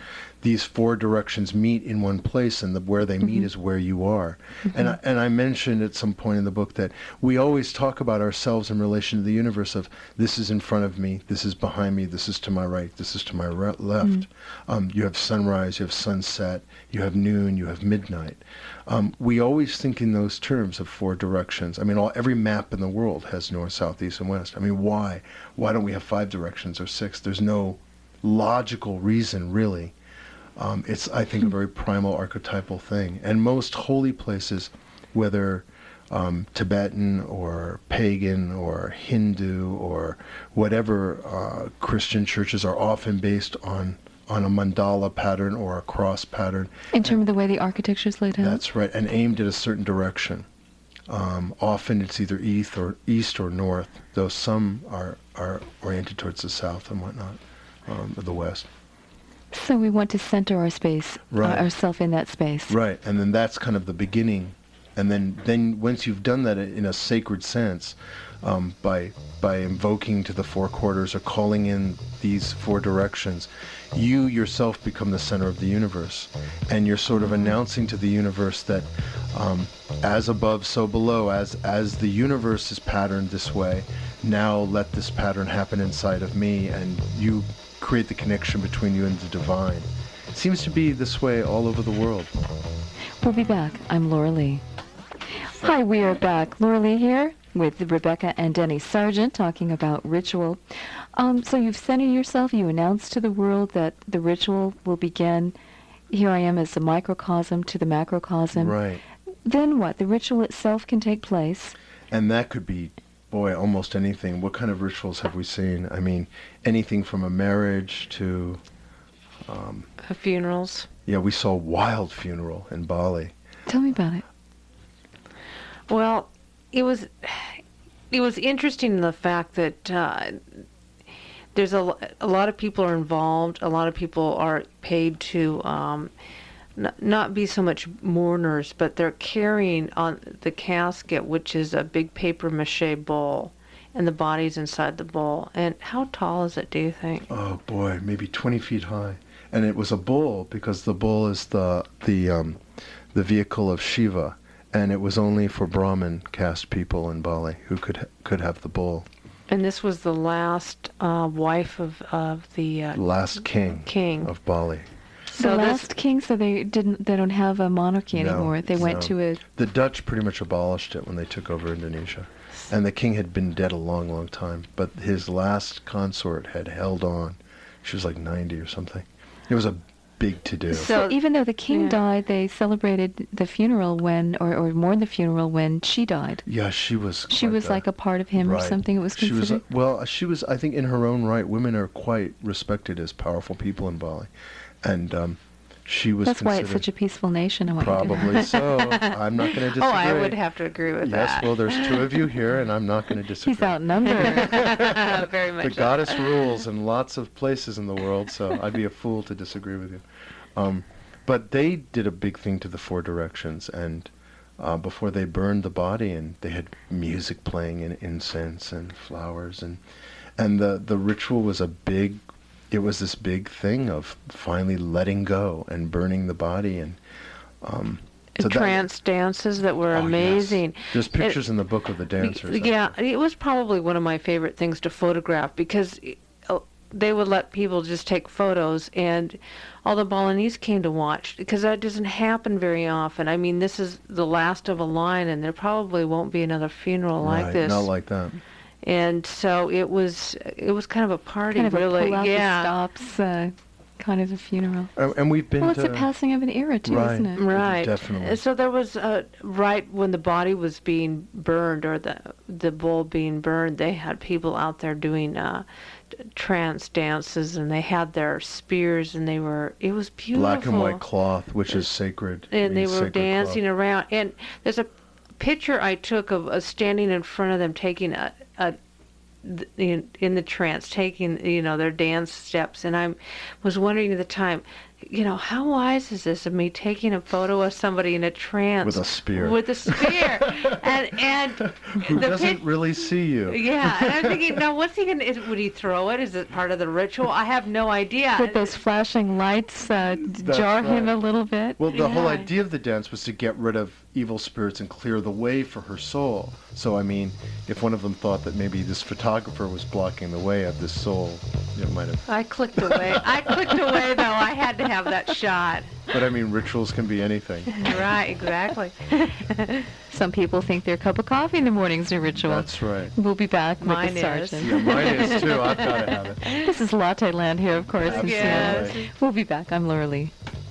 Speaker 5: these four directions meet in one place, and the, where they meet is where you are. And I, and I mentioned at some point in the book that we always talk about ourselves in relation to the universe of this is in front of me, this is behind me, this is to my right, this is to my re- left. Um, you have sunrise, you have sunset, you have noon, you have midnight. Um, we always think in those terms of four directions. I mean, all, every map in the world has north, south, east, and west. I mean, why? Why don't we have five directions or six? There's no logical reason, really. Um, it's, I think, a very primal archetypal thing. And most holy places, whether um, Tibetan or pagan or Hindu or whatever uh, Christian churches, are often based on on a mandala pattern or a cross pattern.
Speaker 1: In terms of the way the architecture is laid out?
Speaker 5: That's right, and aimed at a certain direction. Um, often it's either east or east or north, though some are, are oriented towards the south and whatnot, um, or the west.
Speaker 1: So we want to center our space,
Speaker 5: Right.
Speaker 1: uh, ourselves in that space.
Speaker 5: Right, and then that's kind of the beginning. And then, then once you've done that in a sacred sense, um, by by invoking to the four quarters or calling in these four directions, you yourself become the center of the universe. And you're sort of announcing to the universe that um, as above, so below, as, as the universe is patterned this way, now let this pattern happen inside of me, and you create the connection between you and the divine. It seems to be this way all over the world.
Speaker 1: We'll be back. I'm Laura Lee. Hi, we are back. Laura Lee here with Rebecca and Denny Sargent talking about ritual. Um, so you've centered yourself. You announced to the world that the ritual will begin. Here I am as the microcosm to the macrocosm.
Speaker 5: Right.
Speaker 1: Then what? The ritual itself can take place.
Speaker 5: And that could be, boy, almost anything. What kind of rituals have we seen? I mean, anything from a marriage to, um,
Speaker 4: Uh, funerals.
Speaker 5: yeah, we saw a wild funeral in Bali.
Speaker 1: Tell me about it.
Speaker 4: Well, it was it was interesting in the fact that uh, there's a, lo- a lot of people are involved. A lot of people are paid to um, n- not be so much mourners, but they're carrying on the casket, which is a big paper mache bowl, and the body's inside the bowl. And how tall is it, do you think?
Speaker 5: Oh boy, maybe twenty feet high. And it was a bull because the bull is the the um, the vehicle of Shiva, and it was only for Brahmin caste people in Bali who could ha- could have the bull.
Speaker 4: And this was the last uh, wife of of the uh,
Speaker 5: Last king,
Speaker 4: king.
Speaker 5: of Bali.
Speaker 1: So the
Speaker 4: this-
Speaker 1: last king, so they didn't, they don't have a monarchy
Speaker 5: No,
Speaker 1: anymore. They went
Speaker 5: no.
Speaker 1: to a,
Speaker 5: The Dutch pretty much abolished it when they took over Indonesia. And the king had been dead a long, long time. But his last consort had held on. She was like ninety or something. It was a big to-do.
Speaker 1: so
Speaker 4: So-
Speaker 1: even though the king
Speaker 4: yeah.
Speaker 1: died, they celebrated the funeral when, or, or mourned the funeral when she died.
Speaker 5: Yeah, she was
Speaker 1: She
Speaker 5: quite
Speaker 1: was
Speaker 5: the-
Speaker 1: like a part of him or
Speaker 5: right.
Speaker 1: something. It was
Speaker 5: She was,
Speaker 1: considered.
Speaker 5: uh, well, she was, I think, in her own right. Women are quite respected as powerful people in Bali. And um, she was
Speaker 1: That's why it's
Speaker 5: considered-
Speaker 1: such a peaceful nation. I want you to know.
Speaker 5: Probably so. I'm not going to disagree.
Speaker 4: Oh, I would have to agree with
Speaker 5: Yes,
Speaker 4: that.
Speaker 5: well, there's two of you here, and I'm not going to disagree.
Speaker 1: He's outnumbered.
Speaker 4: Very
Speaker 5: The
Speaker 4: much.
Speaker 5: goddess rules in lots of places in the world, so I'd be a fool to disagree with you. Um, but they did a big thing to the four directions, and uh, before they burned the body, and they had music playing and incense and flowers, and and the the ritual was a big. It was this big thing of finally letting go and burning the body, and um, so that-
Speaker 4: Trance dances that were
Speaker 5: Oh, yes.
Speaker 4: amazing.
Speaker 5: There's
Speaker 4: It-
Speaker 5: pictures in the book of the dancers.
Speaker 4: Yeah,
Speaker 5: actually.
Speaker 4: it was probably one of my favorite things to photograph because uh, they would let people just take photos, and all the Balinese came to watch because that doesn't happen very often. I mean, this is the last of a line, and there probably won't be another funeral like
Speaker 5: right,
Speaker 4: this.
Speaker 5: not like that.
Speaker 4: And so it was it was kind of a party,
Speaker 1: kind of
Speaker 4: really.
Speaker 1: a pull out
Speaker 4: yeah.
Speaker 1: the stops uh, kind of a funeral.
Speaker 5: And, and we've been
Speaker 1: Well, it's
Speaker 5: to
Speaker 1: a passing of an era, too,
Speaker 5: Right.
Speaker 1: isn't it?
Speaker 4: Right.
Speaker 5: Definitely.
Speaker 4: So there was uh, right when the body was being burned, or the the bull being burned, they had people out there doing uh, t- trance dances, and they had their spears, and they were it was beautiful.
Speaker 5: black and white cloth, which is sacred.
Speaker 4: And they
Speaker 5: means
Speaker 4: were
Speaker 5: sacred
Speaker 4: dancing
Speaker 5: cloth.
Speaker 4: around. And there's a picture I took of uh, standing in front of them, taking a, a th- in, in the trance, taking you know their dance steps. And I was wondering at the time, you know, how wise is this of me taking a photo of somebody in a trance
Speaker 5: With a spear.
Speaker 4: With a spear, and and
Speaker 5: Who
Speaker 4: the
Speaker 5: doesn't
Speaker 4: pic-
Speaker 5: really see you.
Speaker 4: Yeah, and I'm thinking, now what's he gonna? Is, would he throw it? Is it part of the ritual? I have no idea.
Speaker 1: Would those flashing lights uh,
Speaker 5: That's
Speaker 1: jar him
Speaker 5: right.
Speaker 1: a little bit?
Speaker 5: Well, the whole
Speaker 4: Yeah.
Speaker 5: idea of the dance was to get rid of evil spirits and clear the way for her soul. So, I mean, if one of them thought that maybe this photographer was blocking the way of this soul, it might have.
Speaker 4: I clicked away. I clicked away though. I had to have that shot.
Speaker 5: But I mean, rituals can be anything.
Speaker 4: Right, exactly.
Speaker 1: Some people think their cup of coffee in the morning is a ritual.
Speaker 5: That's right.
Speaker 1: We'll be back with
Speaker 4: Mine
Speaker 1: the
Speaker 4: is.
Speaker 1: sergeant.
Speaker 5: Yeah, mine is too. I've got to have it.
Speaker 1: This is Latte Land here, of course. in
Speaker 4: Yes.
Speaker 1: Seattle. We'll be back. I'm Laura Lee.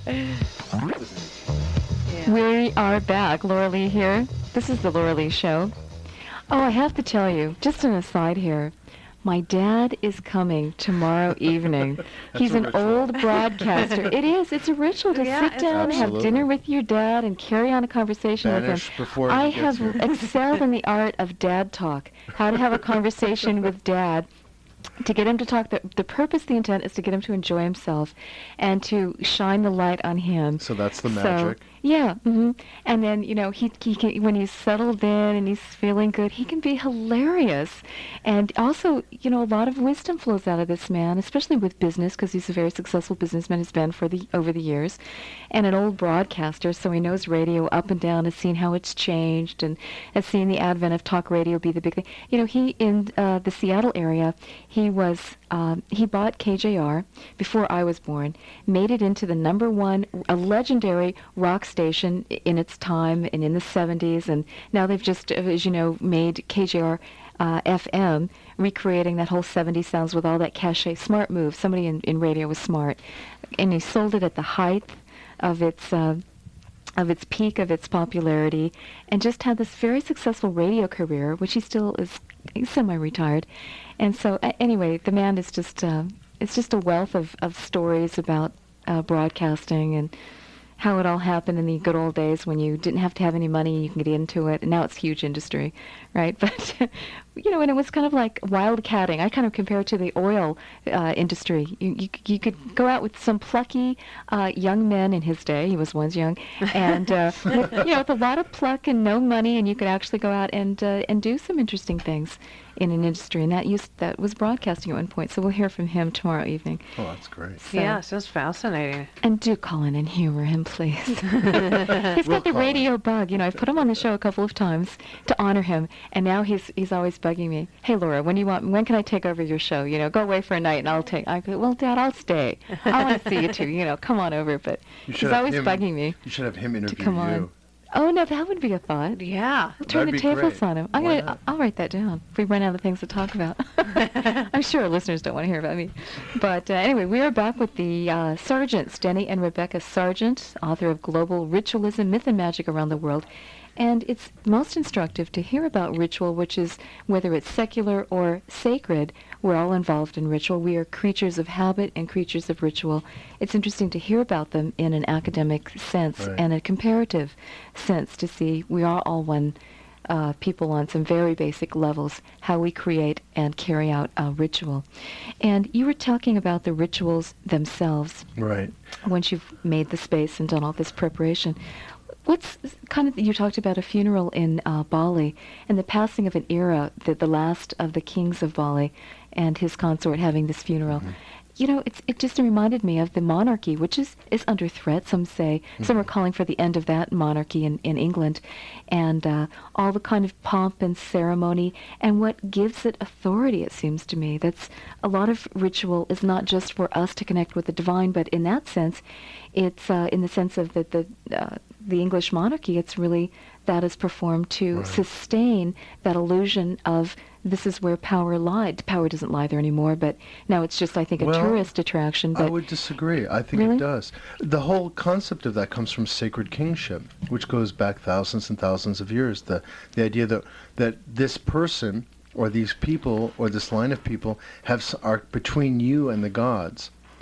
Speaker 4: Yeah.
Speaker 1: We are back. Laura Lee here. This is the Laura Lee Show. Oh, I have to tell you, just an aside here. My dad is coming tomorrow evening. He's
Speaker 5: a
Speaker 1: an
Speaker 5: ritual.
Speaker 1: old broadcaster. It is. It's a ritual to
Speaker 4: Yeah,
Speaker 1: sit
Speaker 4: it's
Speaker 1: down and have
Speaker 5: Absolutely.
Speaker 1: dinner with your dad and carry on a conversation
Speaker 5: Banish
Speaker 1: with him.
Speaker 5: before
Speaker 1: I
Speaker 5: he gets
Speaker 1: have
Speaker 5: here.
Speaker 1: excelled in the art of dad talk, how to have a conversation with dad. To get him to talk, the, the purpose, the intent is to get him to enjoy himself and to shine the light on him.
Speaker 5: So that's the
Speaker 1: So,
Speaker 5: magic.
Speaker 1: yeah, hmm and then you know he he can, when he's settled in and he's feeling good, he can be hilarious, and also you know a lot of wisdom flows out of this man, especially with business because he's a very successful businessman, has been for the over the years, and an old broadcaster, so he knows radio up and down, has seen how it's changed, and has seen the advent of talk radio be the big thing. You know, he in uh, the Seattle area, he was um, he bought K J R before I was born, made it into the number one, a legendary rock station i- in its time and in the seventies, and now they've just, uh, as you know, made K J R uh, F M, recreating that whole seventies sounds with all that cachet. Smart move. Somebody in, in radio was smart, and he sold it at the height of its. Uh, of its peak of its popularity, and just had this very successful radio career, which he still is he's semi-retired. And so, a- anyway, the man is just uh, it's just a wealth of, of stories about uh, broadcasting and how it all happened in the good old days when you didn't have to have any money and you can get into it. And now it's a huge industry, right? But, you know, and it was kind of like wildcatting. I kind of compare it to the oil uh, industry. You, you you could go out with some plucky uh, young men in his day. He was once young. And, uh, with, you know, with a lot of pluck and no money, and you could actually go out and uh, and do some interesting things in an industry. And that used that was broadcasting at one point. So we'll hear from him tomorrow evening.
Speaker 5: Oh, that's great.
Speaker 1: So-
Speaker 4: Yeah, sounds fascinating.
Speaker 1: And do call in and humor him, please. He's
Speaker 5: We'll
Speaker 1: got the
Speaker 5: call
Speaker 1: radio bug. You know, I've put him on the show a couple of times to honor him, and now he's he's always bugging me. Hey, Laura, when do you want? When can I take over your show? You know, go away for a night, and I'll take. I go, well, Dad, I'll stay. I want to see you too. You know, come on over. But
Speaker 5: You
Speaker 1: he's
Speaker 5: should have
Speaker 1: always
Speaker 5: him-
Speaker 1: bugging me
Speaker 5: You should have him interview
Speaker 1: come
Speaker 5: you.
Speaker 1: on. Oh no, that would be a thought.
Speaker 4: Yeah.
Speaker 1: I'll turn
Speaker 5: That'd
Speaker 1: the
Speaker 5: be
Speaker 1: tables
Speaker 5: great.
Speaker 1: on him. I'm
Speaker 5: Why
Speaker 1: gonna.
Speaker 5: not?
Speaker 1: I'll write that down. If we run out of things to talk about, I'm sure our listeners don't want to hear about me. But uh, anyway, we are back with the uh, Sargents, Denny and Rebecca Sargent, author of Global Ritualism, Myth and Magic Around the World. And it's most instructive to hear about ritual, which is whether it's secular or sacred. We're all involved in ritual. We are creatures of habit and creatures of ritual. It's interesting to hear about them in an academic sense
Speaker 5: Right.
Speaker 1: and a comparative sense to see we are all one uh, people on some very basic levels, how we create and carry out a ritual. And you were talking about the rituals themselves
Speaker 5: Right.
Speaker 1: once you've made the space and done all this preparation. What's kind of, you talked about a funeral in uh, Bali and the passing of an era, the, the last of the kings of Bali and his consort having this funeral.
Speaker 5: Mm-hmm.
Speaker 1: You know, it's, it just reminded me of the monarchy, which is, is under threat, some say. Some are calling for the end of that monarchy in, in England. And uh, all the kind of pomp and ceremony and what gives it authority, it seems to me. That's a lot of ritual is not just for us to connect with the divine, but in that sense, it's uh, in the sense of the, the, uh, the English monarchy, it's really that is performed to
Speaker 5: Right.
Speaker 1: sustain that illusion of this is where power lied. Power doesn't lie there anymore, but now it's just, I think, a
Speaker 5: Well,
Speaker 1: tourist attraction. But
Speaker 5: I would disagree. I think
Speaker 1: Really?
Speaker 5: it does. The whole concept of that comes from sacred kingship, which goes back thousands and thousands of years. The the idea that that this person or these people or this line of people have s- are between you and the gods,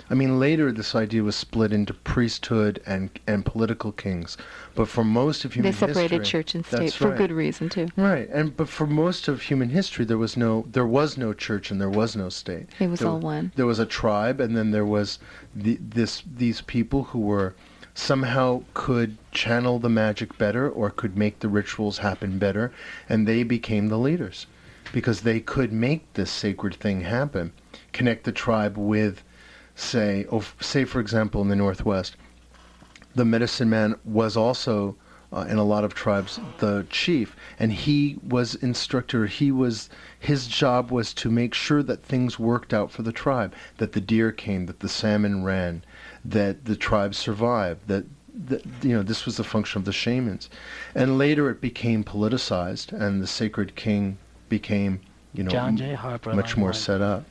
Speaker 5: I mean, later this idea was split into priesthood and and political kings, but for most of human
Speaker 1: They separated
Speaker 5: history,
Speaker 1: church and state
Speaker 5: that's
Speaker 1: for
Speaker 5: right.
Speaker 1: good reason too.
Speaker 5: Right, and but for most of human history, there was no there was no church and there was no state.
Speaker 1: It was
Speaker 5: there,
Speaker 1: all one.
Speaker 5: There was a tribe, and then there was the, this these people who were somehow could channel the magic better or could make the rituals happen better, and they became the leaders because they could make this sacred thing happen, connect the tribe with, say, oh, say for example in the Northwest, the medicine man was also uh, in a lot of tribes the chief, and he was instructor. He was his job was to make sure that things worked out for the tribe, that the deer came, that the salmon ran, that the tribe survived, that, that you know this was the function of the shamans. And later it became politicized, and the sacred king became you know
Speaker 6: John J. Harper,
Speaker 5: much
Speaker 6: line
Speaker 5: more
Speaker 6: one.
Speaker 5: set up.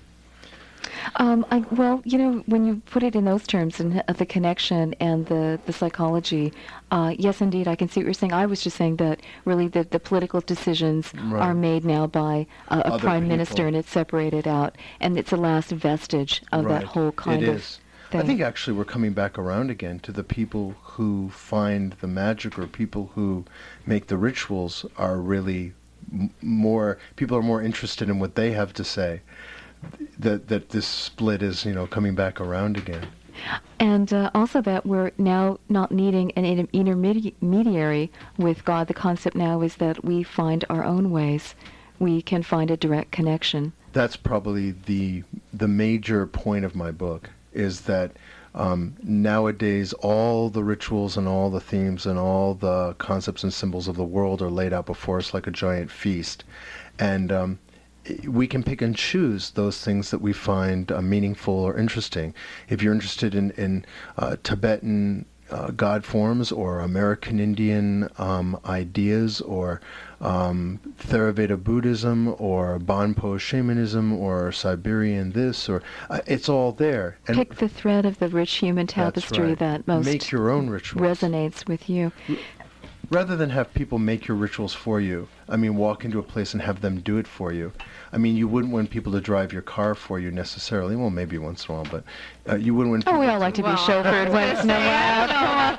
Speaker 1: Um, I, well, you know, when you put it in those terms and uh, the connection and the, the psychology, uh, yes, indeed, I can see what you're saying. I was just saying that really the, the political decisions
Speaker 5: Right.
Speaker 1: are made now by uh, a
Speaker 5: Other
Speaker 1: prime
Speaker 5: people.
Speaker 1: minister, and it's separated out, and it's the last vestige of that
Speaker 5: Right.
Speaker 1: whole kind
Speaker 5: It
Speaker 1: of
Speaker 5: is.
Speaker 1: thing.
Speaker 5: I think actually we're coming back around again to the people who find the magic, or people who make the rituals are really m- more, people are more interested in what they have to say. That that this split is, you know, coming back around again.
Speaker 1: And uh, also that we're now not needing an inter- intermediary with God. The concept now is that we find our own ways. We can find a direct connection.
Speaker 5: That's probably the the major point of my book, is that um, nowadays all the rituals and all the themes and all the concepts and symbols of the world are laid out before us like a giant feast, and um, we can pick and choose those things that we find uh, meaningful or interesting. If you're interested in, in uh, Tibetan uh, god forms, or American Indian um, ideas, or um, Theravada Buddhism, or Bonpo shamanism, or Siberian this, or uh, it's all there. And
Speaker 1: Pick the thread of the rich human
Speaker 5: that's
Speaker 1: tapestry
Speaker 5: right.
Speaker 1: that most
Speaker 5: Make your own rituals.
Speaker 1: resonates with you.
Speaker 5: Rather than have people make your rituals for you, I mean, walk into a place and have them do it for you. I mean, you wouldn't want people to drive your car for you necessarily. Well, maybe once in a while, but uh, you wouldn't want
Speaker 1: Oh,
Speaker 5: people
Speaker 1: we all like to be
Speaker 4: Well,
Speaker 1: chauffeured when it's no out.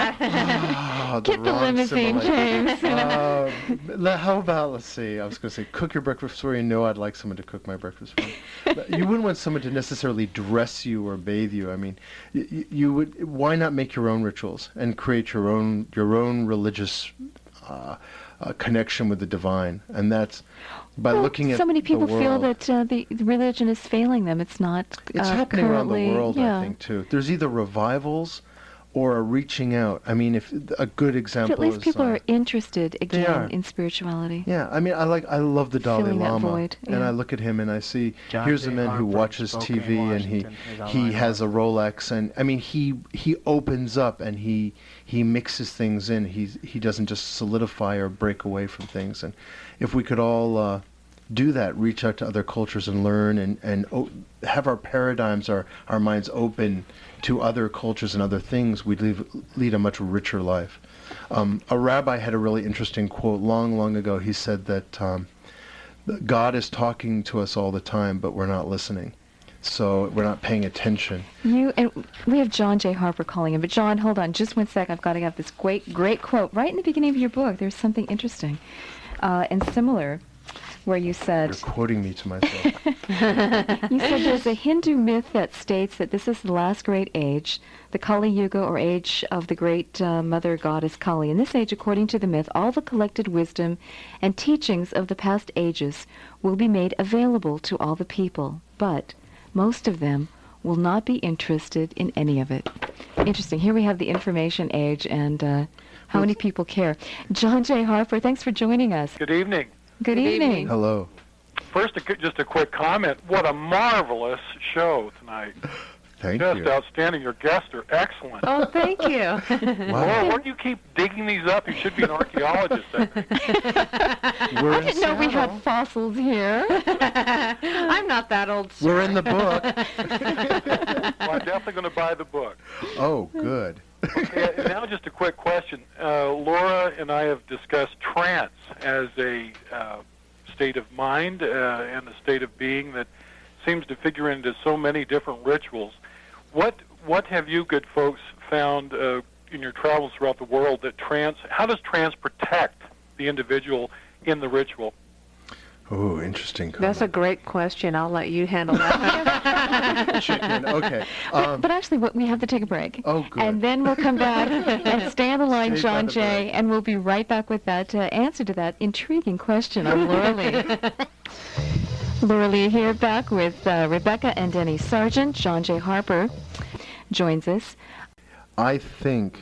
Speaker 5: Ah,
Speaker 1: Get the
Speaker 5: wrong
Speaker 1: limousine,
Speaker 5: symbol.
Speaker 1: James.
Speaker 5: Uh, le- how about, let's see, I was going to say, cook your breakfast for you. No, I'd like someone to cook my breakfast for me. But you wouldn't want someone to necessarily dress you or bathe you. I mean, y- y- you would. Why not make your own rituals and create your own your own religious uh, uh, connection with the divine? And that's by
Speaker 1: Well,
Speaker 5: looking at
Speaker 1: so many people
Speaker 5: the world.
Speaker 1: feel that uh, the, the religion is failing them. It's not.
Speaker 5: It's
Speaker 1: uh,
Speaker 5: happening around the
Speaker 1: currently-
Speaker 5: world,
Speaker 1: yeah.
Speaker 5: I think, too. There's either revivals or a reaching out. I mean, if a good
Speaker 1: So
Speaker 5: example
Speaker 1: at least
Speaker 5: is,
Speaker 1: people
Speaker 5: uh,
Speaker 1: are interested again
Speaker 5: are.
Speaker 1: in spirituality.
Speaker 5: Yeah, I mean, I like, I love the Dalai
Speaker 1: Filling that
Speaker 5: Lama,
Speaker 1: void,
Speaker 5: and
Speaker 1: yeah.
Speaker 5: I look at him and I see,
Speaker 6: John
Speaker 5: here's
Speaker 6: J.
Speaker 5: a man who
Speaker 6: Harper,
Speaker 5: watches T V
Speaker 6: Spokane,
Speaker 5: and he
Speaker 6: Washington, is
Speaker 5: he
Speaker 6: online
Speaker 5: has a
Speaker 6: now.
Speaker 5: Rolex, and I mean, he he opens up and he he mixes things in. He's he doesn't just solidify or break away from things. And if we could all uh, do that, reach out to other cultures and learn, and and o- have our paradigms, our our minds open to other cultures and other things, we'd lead, lead a much richer life. Um, a rabbi had a really interesting quote long, long ago. He said that um, that God is talking to us all the time, but we're not listening. So we're not paying attention.
Speaker 1: You and we have John J. Harper calling in. But John, hold on, just one sec. I've got to have this great, great quote right in the beginning of your book. There's something interesting uh, and similar, where you said.
Speaker 5: You're quoting me to myself.
Speaker 1: You said there's a Hindu myth that states that this is the last great age, the Kali Yuga, or age of the great uh, mother goddess Kali. In this age, according to the myth, all the collected wisdom and teachings of the past ages will be made available to all the people, but most of them will not be interested in any of it. Interesting. Here we have the information age, and uh, how many people care. John J. Harper, thanks for joining us.
Speaker 7: Good evening.
Speaker 1: Good,
Speaker 4: Good
Speaker 1: evening.
Speaker 4: evening.
Speaker 5: Hello.
Speaker 7: First, a, qu- just a quick comment. What a marvelous show tonight.
Speaker 5: Thank
Speaker 7: Just
Speaker 5: you.
Speaker 7: outstanding. Your guests are excellent.
Speaker 4: Oh, thank you.
Speaker 5: Wow.
Speaker 7: Laura, why do you keep digging these up? You should be an archaeologist, I think.
Speaker 5: We're
Speaker 1: I
Speaker 5: in
Speaker 1: didn't know we
Speaker 5: Seattle.
Speaker 1: had fossils here.
Speaker 4: I'm not that old.
Speaker 5: We're
Speaker 4: sir.
Speaker 5: in the book.
Speaker 7: Well, I'm definitely going to buy the book.
Speaker 5: Oh, good.
Speaker 7: Okay, and now just a quick question. Uh, Laura and I have discussed trance as a uh, state of mind uh, and a state of being that seems to figure into so many different rituals. what what have you good folks found uh, in your travels throughout the world that trance? How does trance protect the individual in the ritual?
Speaker 5: Oh, interesting comment.
Speaker 4: That's a great question. I'll let you handle that.
Speaker 5: Chicken. Okay.
Speaker 1: But,
Speaker 5: Um,
Speaker 1: but actually, what- we have to take a break.
Speaker 5: oh, good.
Speaker 1: And then we'll come back and stay on the line,
Speaker 5: Stay by
Speaker 1: John
Speaker 5: the
Speaker 1: Jay,
Speaker 5: break.
Speaker 1: and we'll be right back with that uh, answer to that intriguing question on Laura Lee. Laura Lee here, back with uh, Rebecca and Denny Sargent. John J. Harper joins us.
Speaker 5: I think,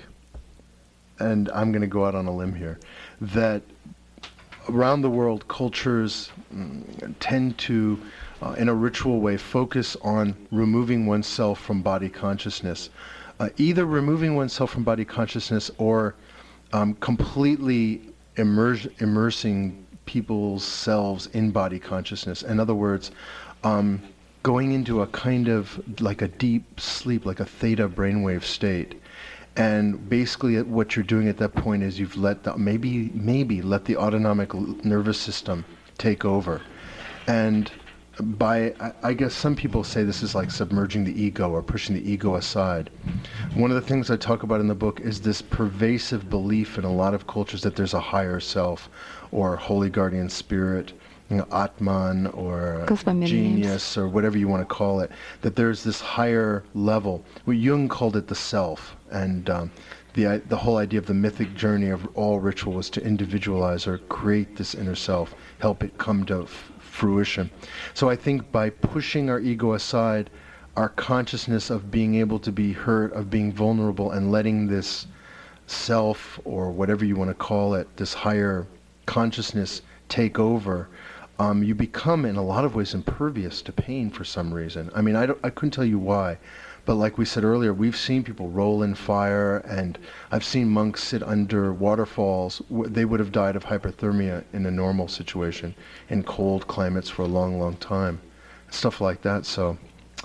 Speaker 5: and I'm going to go out on a limb here, that around the world, cultures mm, tend to, uh, in a ritual way, focus on removing oneself from body consciousness. Uh, either removing oneself from body consciousness or um, completely immerse, immersing people's selves in body consciousness. In other words, um, going into a kind of like a deep sleep, like a theta brainwave state. And basically what you're doing at that point is you've let the, maybe, maybe let the autonomic l- nervous system take over. And by, I, I guess some people say this is like submerging the ego or pushing the ego aside. One of the things I talk about in the book is this pervasive belief in a lot of cultures that there's a higher self or holy guardian spirit, you know, Atman or
Speaker 1: Goes by many
Speaker 5: genius or whatever you want to call it, that there's this higher level. Well, Jung called it the self, and um, the i- the whole idea of the mythic journey of all ritual was to individualize or create this inner self, help it come to f- fruition. So I think by pushing our ego aside, our consciousness of being able to be hurt, of being vulnerable, and letting this self, or whatever you want to call it, this higher consciousness take over, um, you become in a lot of ways impervious to pain for some reason. I mean, I, don't, I couldn't tell you why, but like we said earlier, we've seen people roll in fire, and I've seen monks sit under waterfalls. W- They would have died of hypothermia in a normal situation in cold climates for a long, long time. Stuff like that, so...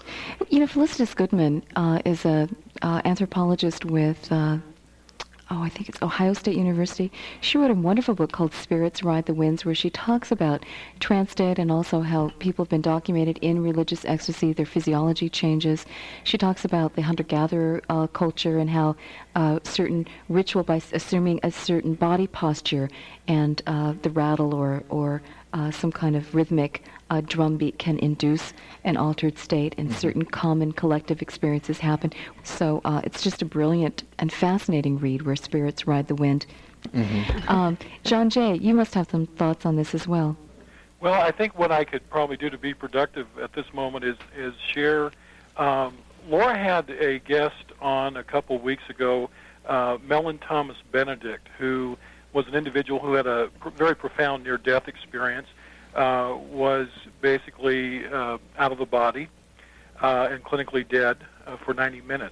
Speaker 1: You know, Felicitas Goodman uh, is a uh, anthropologist with, uh, oh, I think it's Ohio State University. She wrote a wonderful book called Spirits Ride the Winds, where she talks about trance state and also how people have been documented in religious ecstasy, their physiology changes. She talks about the hunter-gatherer uh, culture and how uh, certain ritual, by s- assuming a certain body posture and uh, the rattle or, or uh, some kind of rhythmic uh, drum beat can induce an altered state, and
Speaker 5: Mm-hmm.
Speaker 1: certain common collective experiences happen. So uh, it's just a brilliant and fascinating read where spirits ride the wind.
Speaker 5: Mm-hmm.
Speaker 1: Um, John Jay, you must have some thoughts on this as well.
Speaker 7: Well, I think what I could probably do to be productive at this moment is is share. Um, Laura had a guest on a couple weeks ago, uh, Mellon Thomas Benedict, who was an individual who had a pr- very profound near-death experience, uh, was basically uh, out of the body uh, and clinically dead uh, for ninety minutes.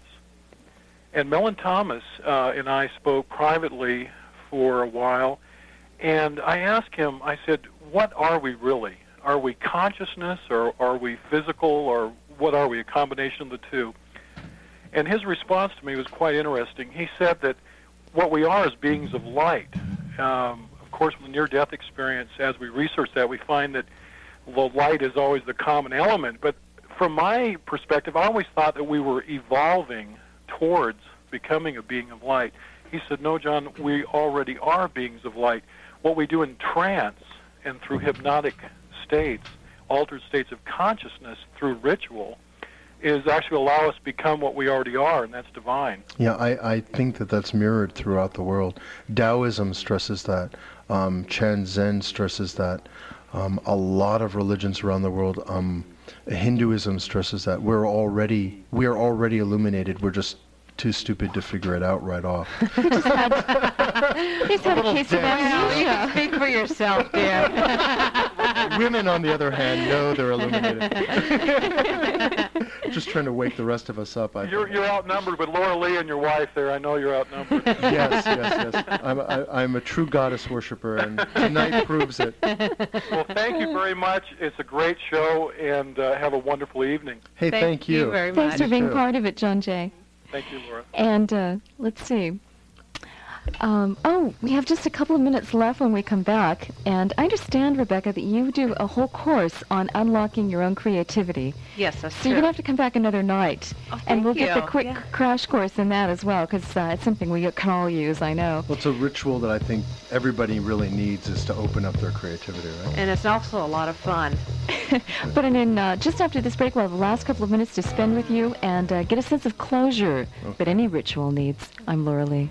Speaker 7: And Mellon Thomas uh, and I spoke privately for a while, and I asked him, I said, what are we really? Are we consciousness, or are we physical, or what are we, a combination of the two? And his response to me was quite interesting. He said that what we are is beings of light. Um, of course, with the near-death experience, as we research that, we find that the light is always the common element. But from my perspective, I always thought that we were evolving towards becoming a being of light. He said, no, John, we already are beings of light. What we do in trance and through hypnotic states, altered states of consciousness through ritual, is actually allow us to become what we already are, and that's divine.
Speaker 5: Yeah, I, I think that that's mirrored throughout the world. Taoism stresses that. Um, Chan Zen stresses that. Um, a lot of religions around the world, um, Hinduism stresses that. We're already we are already illuminated. We're just too stupid to figure it out right off.
Speaker 1: He's had a case of amnesia.
Speaker 4: Speak for yourself, dear.
Speaker 5: Women, on the other hand, know they're illuminated. Just trying to wake the rest of us up. I
Speaker 7: You're,
Speaker 5: think.
Speaker 7: you're outnumbered, but Laura Lee and your wife there, I know you're outnumbered.
Speaker 5: Yes, yes, yes. I'm I, I'm a true goddess worshiper, and tonight proves it.
Speaker 7: Well, thank you very much. It's a great show, and uh, have a wonderful evening.
Speaker 5: Hey, thank, you.
Speaker 4: very
Speaker 1: Thanks
Speaker 4: much.
Speaker 1: for being
Speaker 5: too.
Speaker 1: part of it, John Jay.
Speaker 7: Thank you, Laura.
Speaker 1: And uh, let's see. Um, oh, we have just a couple of minutes left when we come back. And I understand, Rebecca, that you do a whole course on unlocking your own creativity.
Speaker 4: Yes, that's
Speaker 1: so
Speaker 4: true.
Speaker 1: you're going to have to come back another night.
Speaker 4: Oh,
Speaker 1: and we'll
Speaker 4: thank
Speaker 1: get the
Speaker 4: you.
Speaker 1: quick
Speaker 4: Yeah.
Speaker 1: crash course in that as well, because uh, it's something we can all use, I know.
Speaker 5: Well, it's a ritual that I think everybody really needs is to open up their creativity, right?
Speaker 4: And it's also a lot of fun.
Speaker 1: But and then uh, just after this break, we'll have the last couple of minutes to spend with you and uh, get a sense of closure
Speaker 5: Okay.
Speaker 1: that any ritual needs. I'm Laura Lee.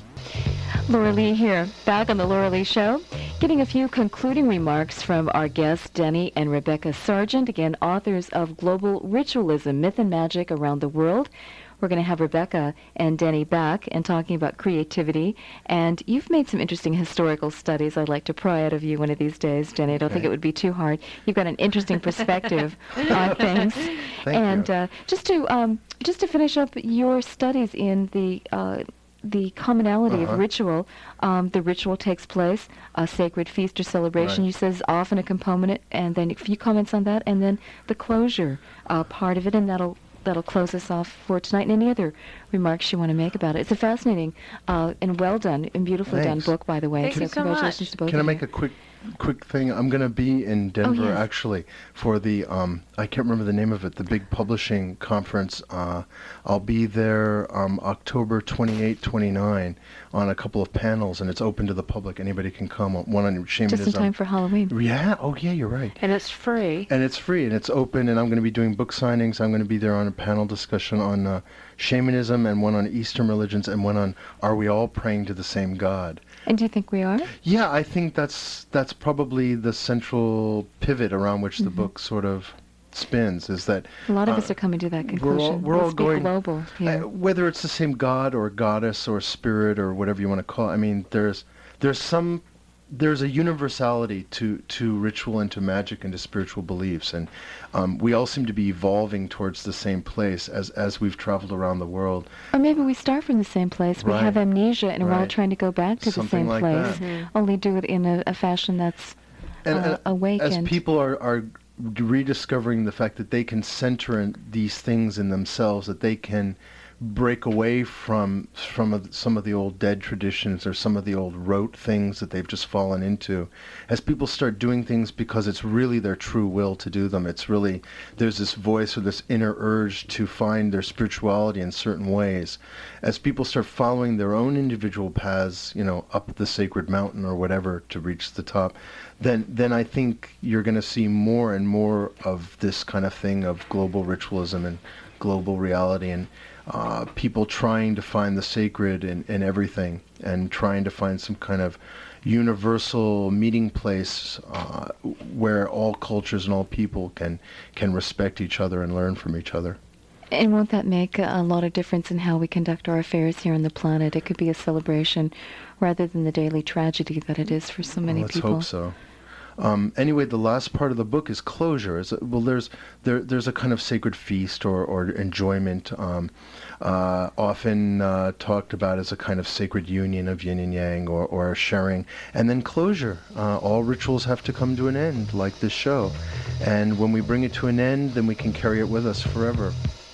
Speaker 1: Laura Lee here, back on the Laura Lee Show, getting a few concluding remarks from our guests, Denny and Rebecca Sargent, again, authors of Global Ritualism, Myth and Magic Around the World. We're going to have Rebecca and Denny back and talking about creativity. And you've made some interesting historical studies I'd like to pry out of you one of these days, Denny. I don't think it would be too hard. You've got an interesting perspective on things.
Speaker 5: Thank
Speaker 1: and
Speaker 5: you.
Speaker 1: Uh, just to um, just to finish up your studies in the uh, the commonality
Speaker 5: Uh-huh.
Speaker 1: of ritual, um, the ritual takes place, a sacred feast or celebration,
Speaker 5: Right.
Speaker 1: you said, is often a component, and then a few comments on that, and then the closure uh, part of it, and that'll that'll close us off for tonight. And any other remarks you want to make about it? It's a fascinating uh, and well done and beautifully
Speaker 5: Thanks.
Speaker 1: done book, by the way.
Speaker 4: Thank
Speaker 1: so
Speaker 4: you so
Speaker 1: congratulations
Speaker 4: much.
Speaker 1: to both
Speaker 5: Can I
Speaker 1: of
Speaker 5: make
Speaker 1: you.
Speaker 5: a quick quick thing? I'm going to be in Denver,
Speaker 1: yes.
Speaker 5: actually, for the, um, I can't remember the name of it, the big publishing conference. Uh, I'll be there um, October twenty-eighth, twenty-ninth on a couple of panels, and it's open to the public. Anybody can come. One on shamanism.
Speaker 1: Just in time for Halloween.
Speaker 5: Yeah, oh yeah, you're right.
Speaker 4: And it's free.
Speaker 5: And it's free, and it's open, and I'm going to be doing book signings. I'm going to be there on a panel discussion on uh, shamanism, and one on Eastern religions, and one on are we all praying to the same God?
Speaker 1: And do you think we are?
Speaker 5: Yeah, I think that's that's probably the central pivot around which the
Speaker 1: Mm-hmm.
Speaker 5: book sort of spins. Is that
Speaker 1: A lot of
Speaker 5: uh,
Speaker 1: us are coming to that
Speaker 5: we're
Speaker 1: conclusion.
Speaker 5: all- we're
Speaker 1: Let's
Speaker 5: all
Speaker 1: be
Speaker 5: going-
Speaker 1: global here.
Speaker 5: uh, whether it's the same God or goddess or spirit or whatever you want to call it. I mean, there's there's some there's a universality to to ritual and to magic and to spiritual beliefs, and um, we all seem to be evolving towards the same place as as we've traveled around the world.
Speaker 1: Or maybe we start from the same place. We
Speaker 5: Right.
Speaker 1: have amnesia, and we're all
Speaker 5: Right.
Speaker 1: trying to go back to
Speaker 5: Something
Speaker 1: the same
Speaker 5: like
Speaker 1: place.
Speaker 5: that.
Speaker 1: Only do it in a, a fashion that's
Speaker 5: And,
Speaker 1: uh,
Speaker 5: and
Speaker 1: awakened.
Speaker 5: as people are, are rediscovering the fact that they can center in these things in themselves, that they can break away from from of- some of the old dead traditions or some of the old rote things that they've just fallen into. As people start doing things because it's really their true will to do them, it's really, there's this voice or this inner urge to find their spirituality in certain ways. As people start following their own individual paths, you know, up the sacred mountain or whatever to reach the top, then then I think you're going to see more and more of this kind of thing of global ritualism and global reality, and uh, people trying to find the sacred in, in everything, and trying to find some kind of universal meeting place uh, where all cultures and all people can can respect each other and learn from each other.
Speaker 1: And won't that make a lot of difference in how we conduct our affairs here on the planet? It could be a celebration rather than the daily tragedy that it is for so many
Speaker 5: Let's
Speaker 1: people.
Speaker 5: hope so. Um, anyway, the last part of the book is closure. Is well, there's there there's a kind of sacred feast or or enjoyment, um, uh, often uh, talked about as a kind of sacred union of yin and yang, or or sharing, and then closure. Uh, all rituals have to come to an end, like this show, and when we bring it to an end, then we can carry it with us forever.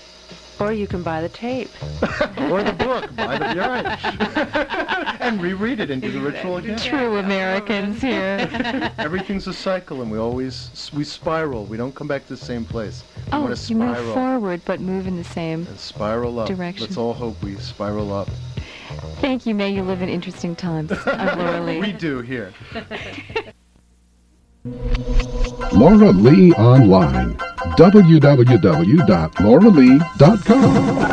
Speaker 4: Or you can buy the tape.
Speaker 5: Or the book, by the you're right. And reread it and do the ritual again.
Speaker 1: True Americans here.
Speaker 5: Everything's a cycle, and we always we spiral. We don't come back to the same place. We
Speaker 1: Oh,
Speaker 5: want to
Speaker 1: you move
Speaker 5: spiral
Speaker 1: forward, but move in the same.
Speaker 5: and spiral up.
Speaker 1: direction.
Speaker 5: Let's all hope we spiral up.
Speaker 1: Thank you. May you live in interesting times. I'm Laura Lee.
Speaker 5: We do here.
Speaker 6: Laura Lee Online. w w w dot laura lee dot com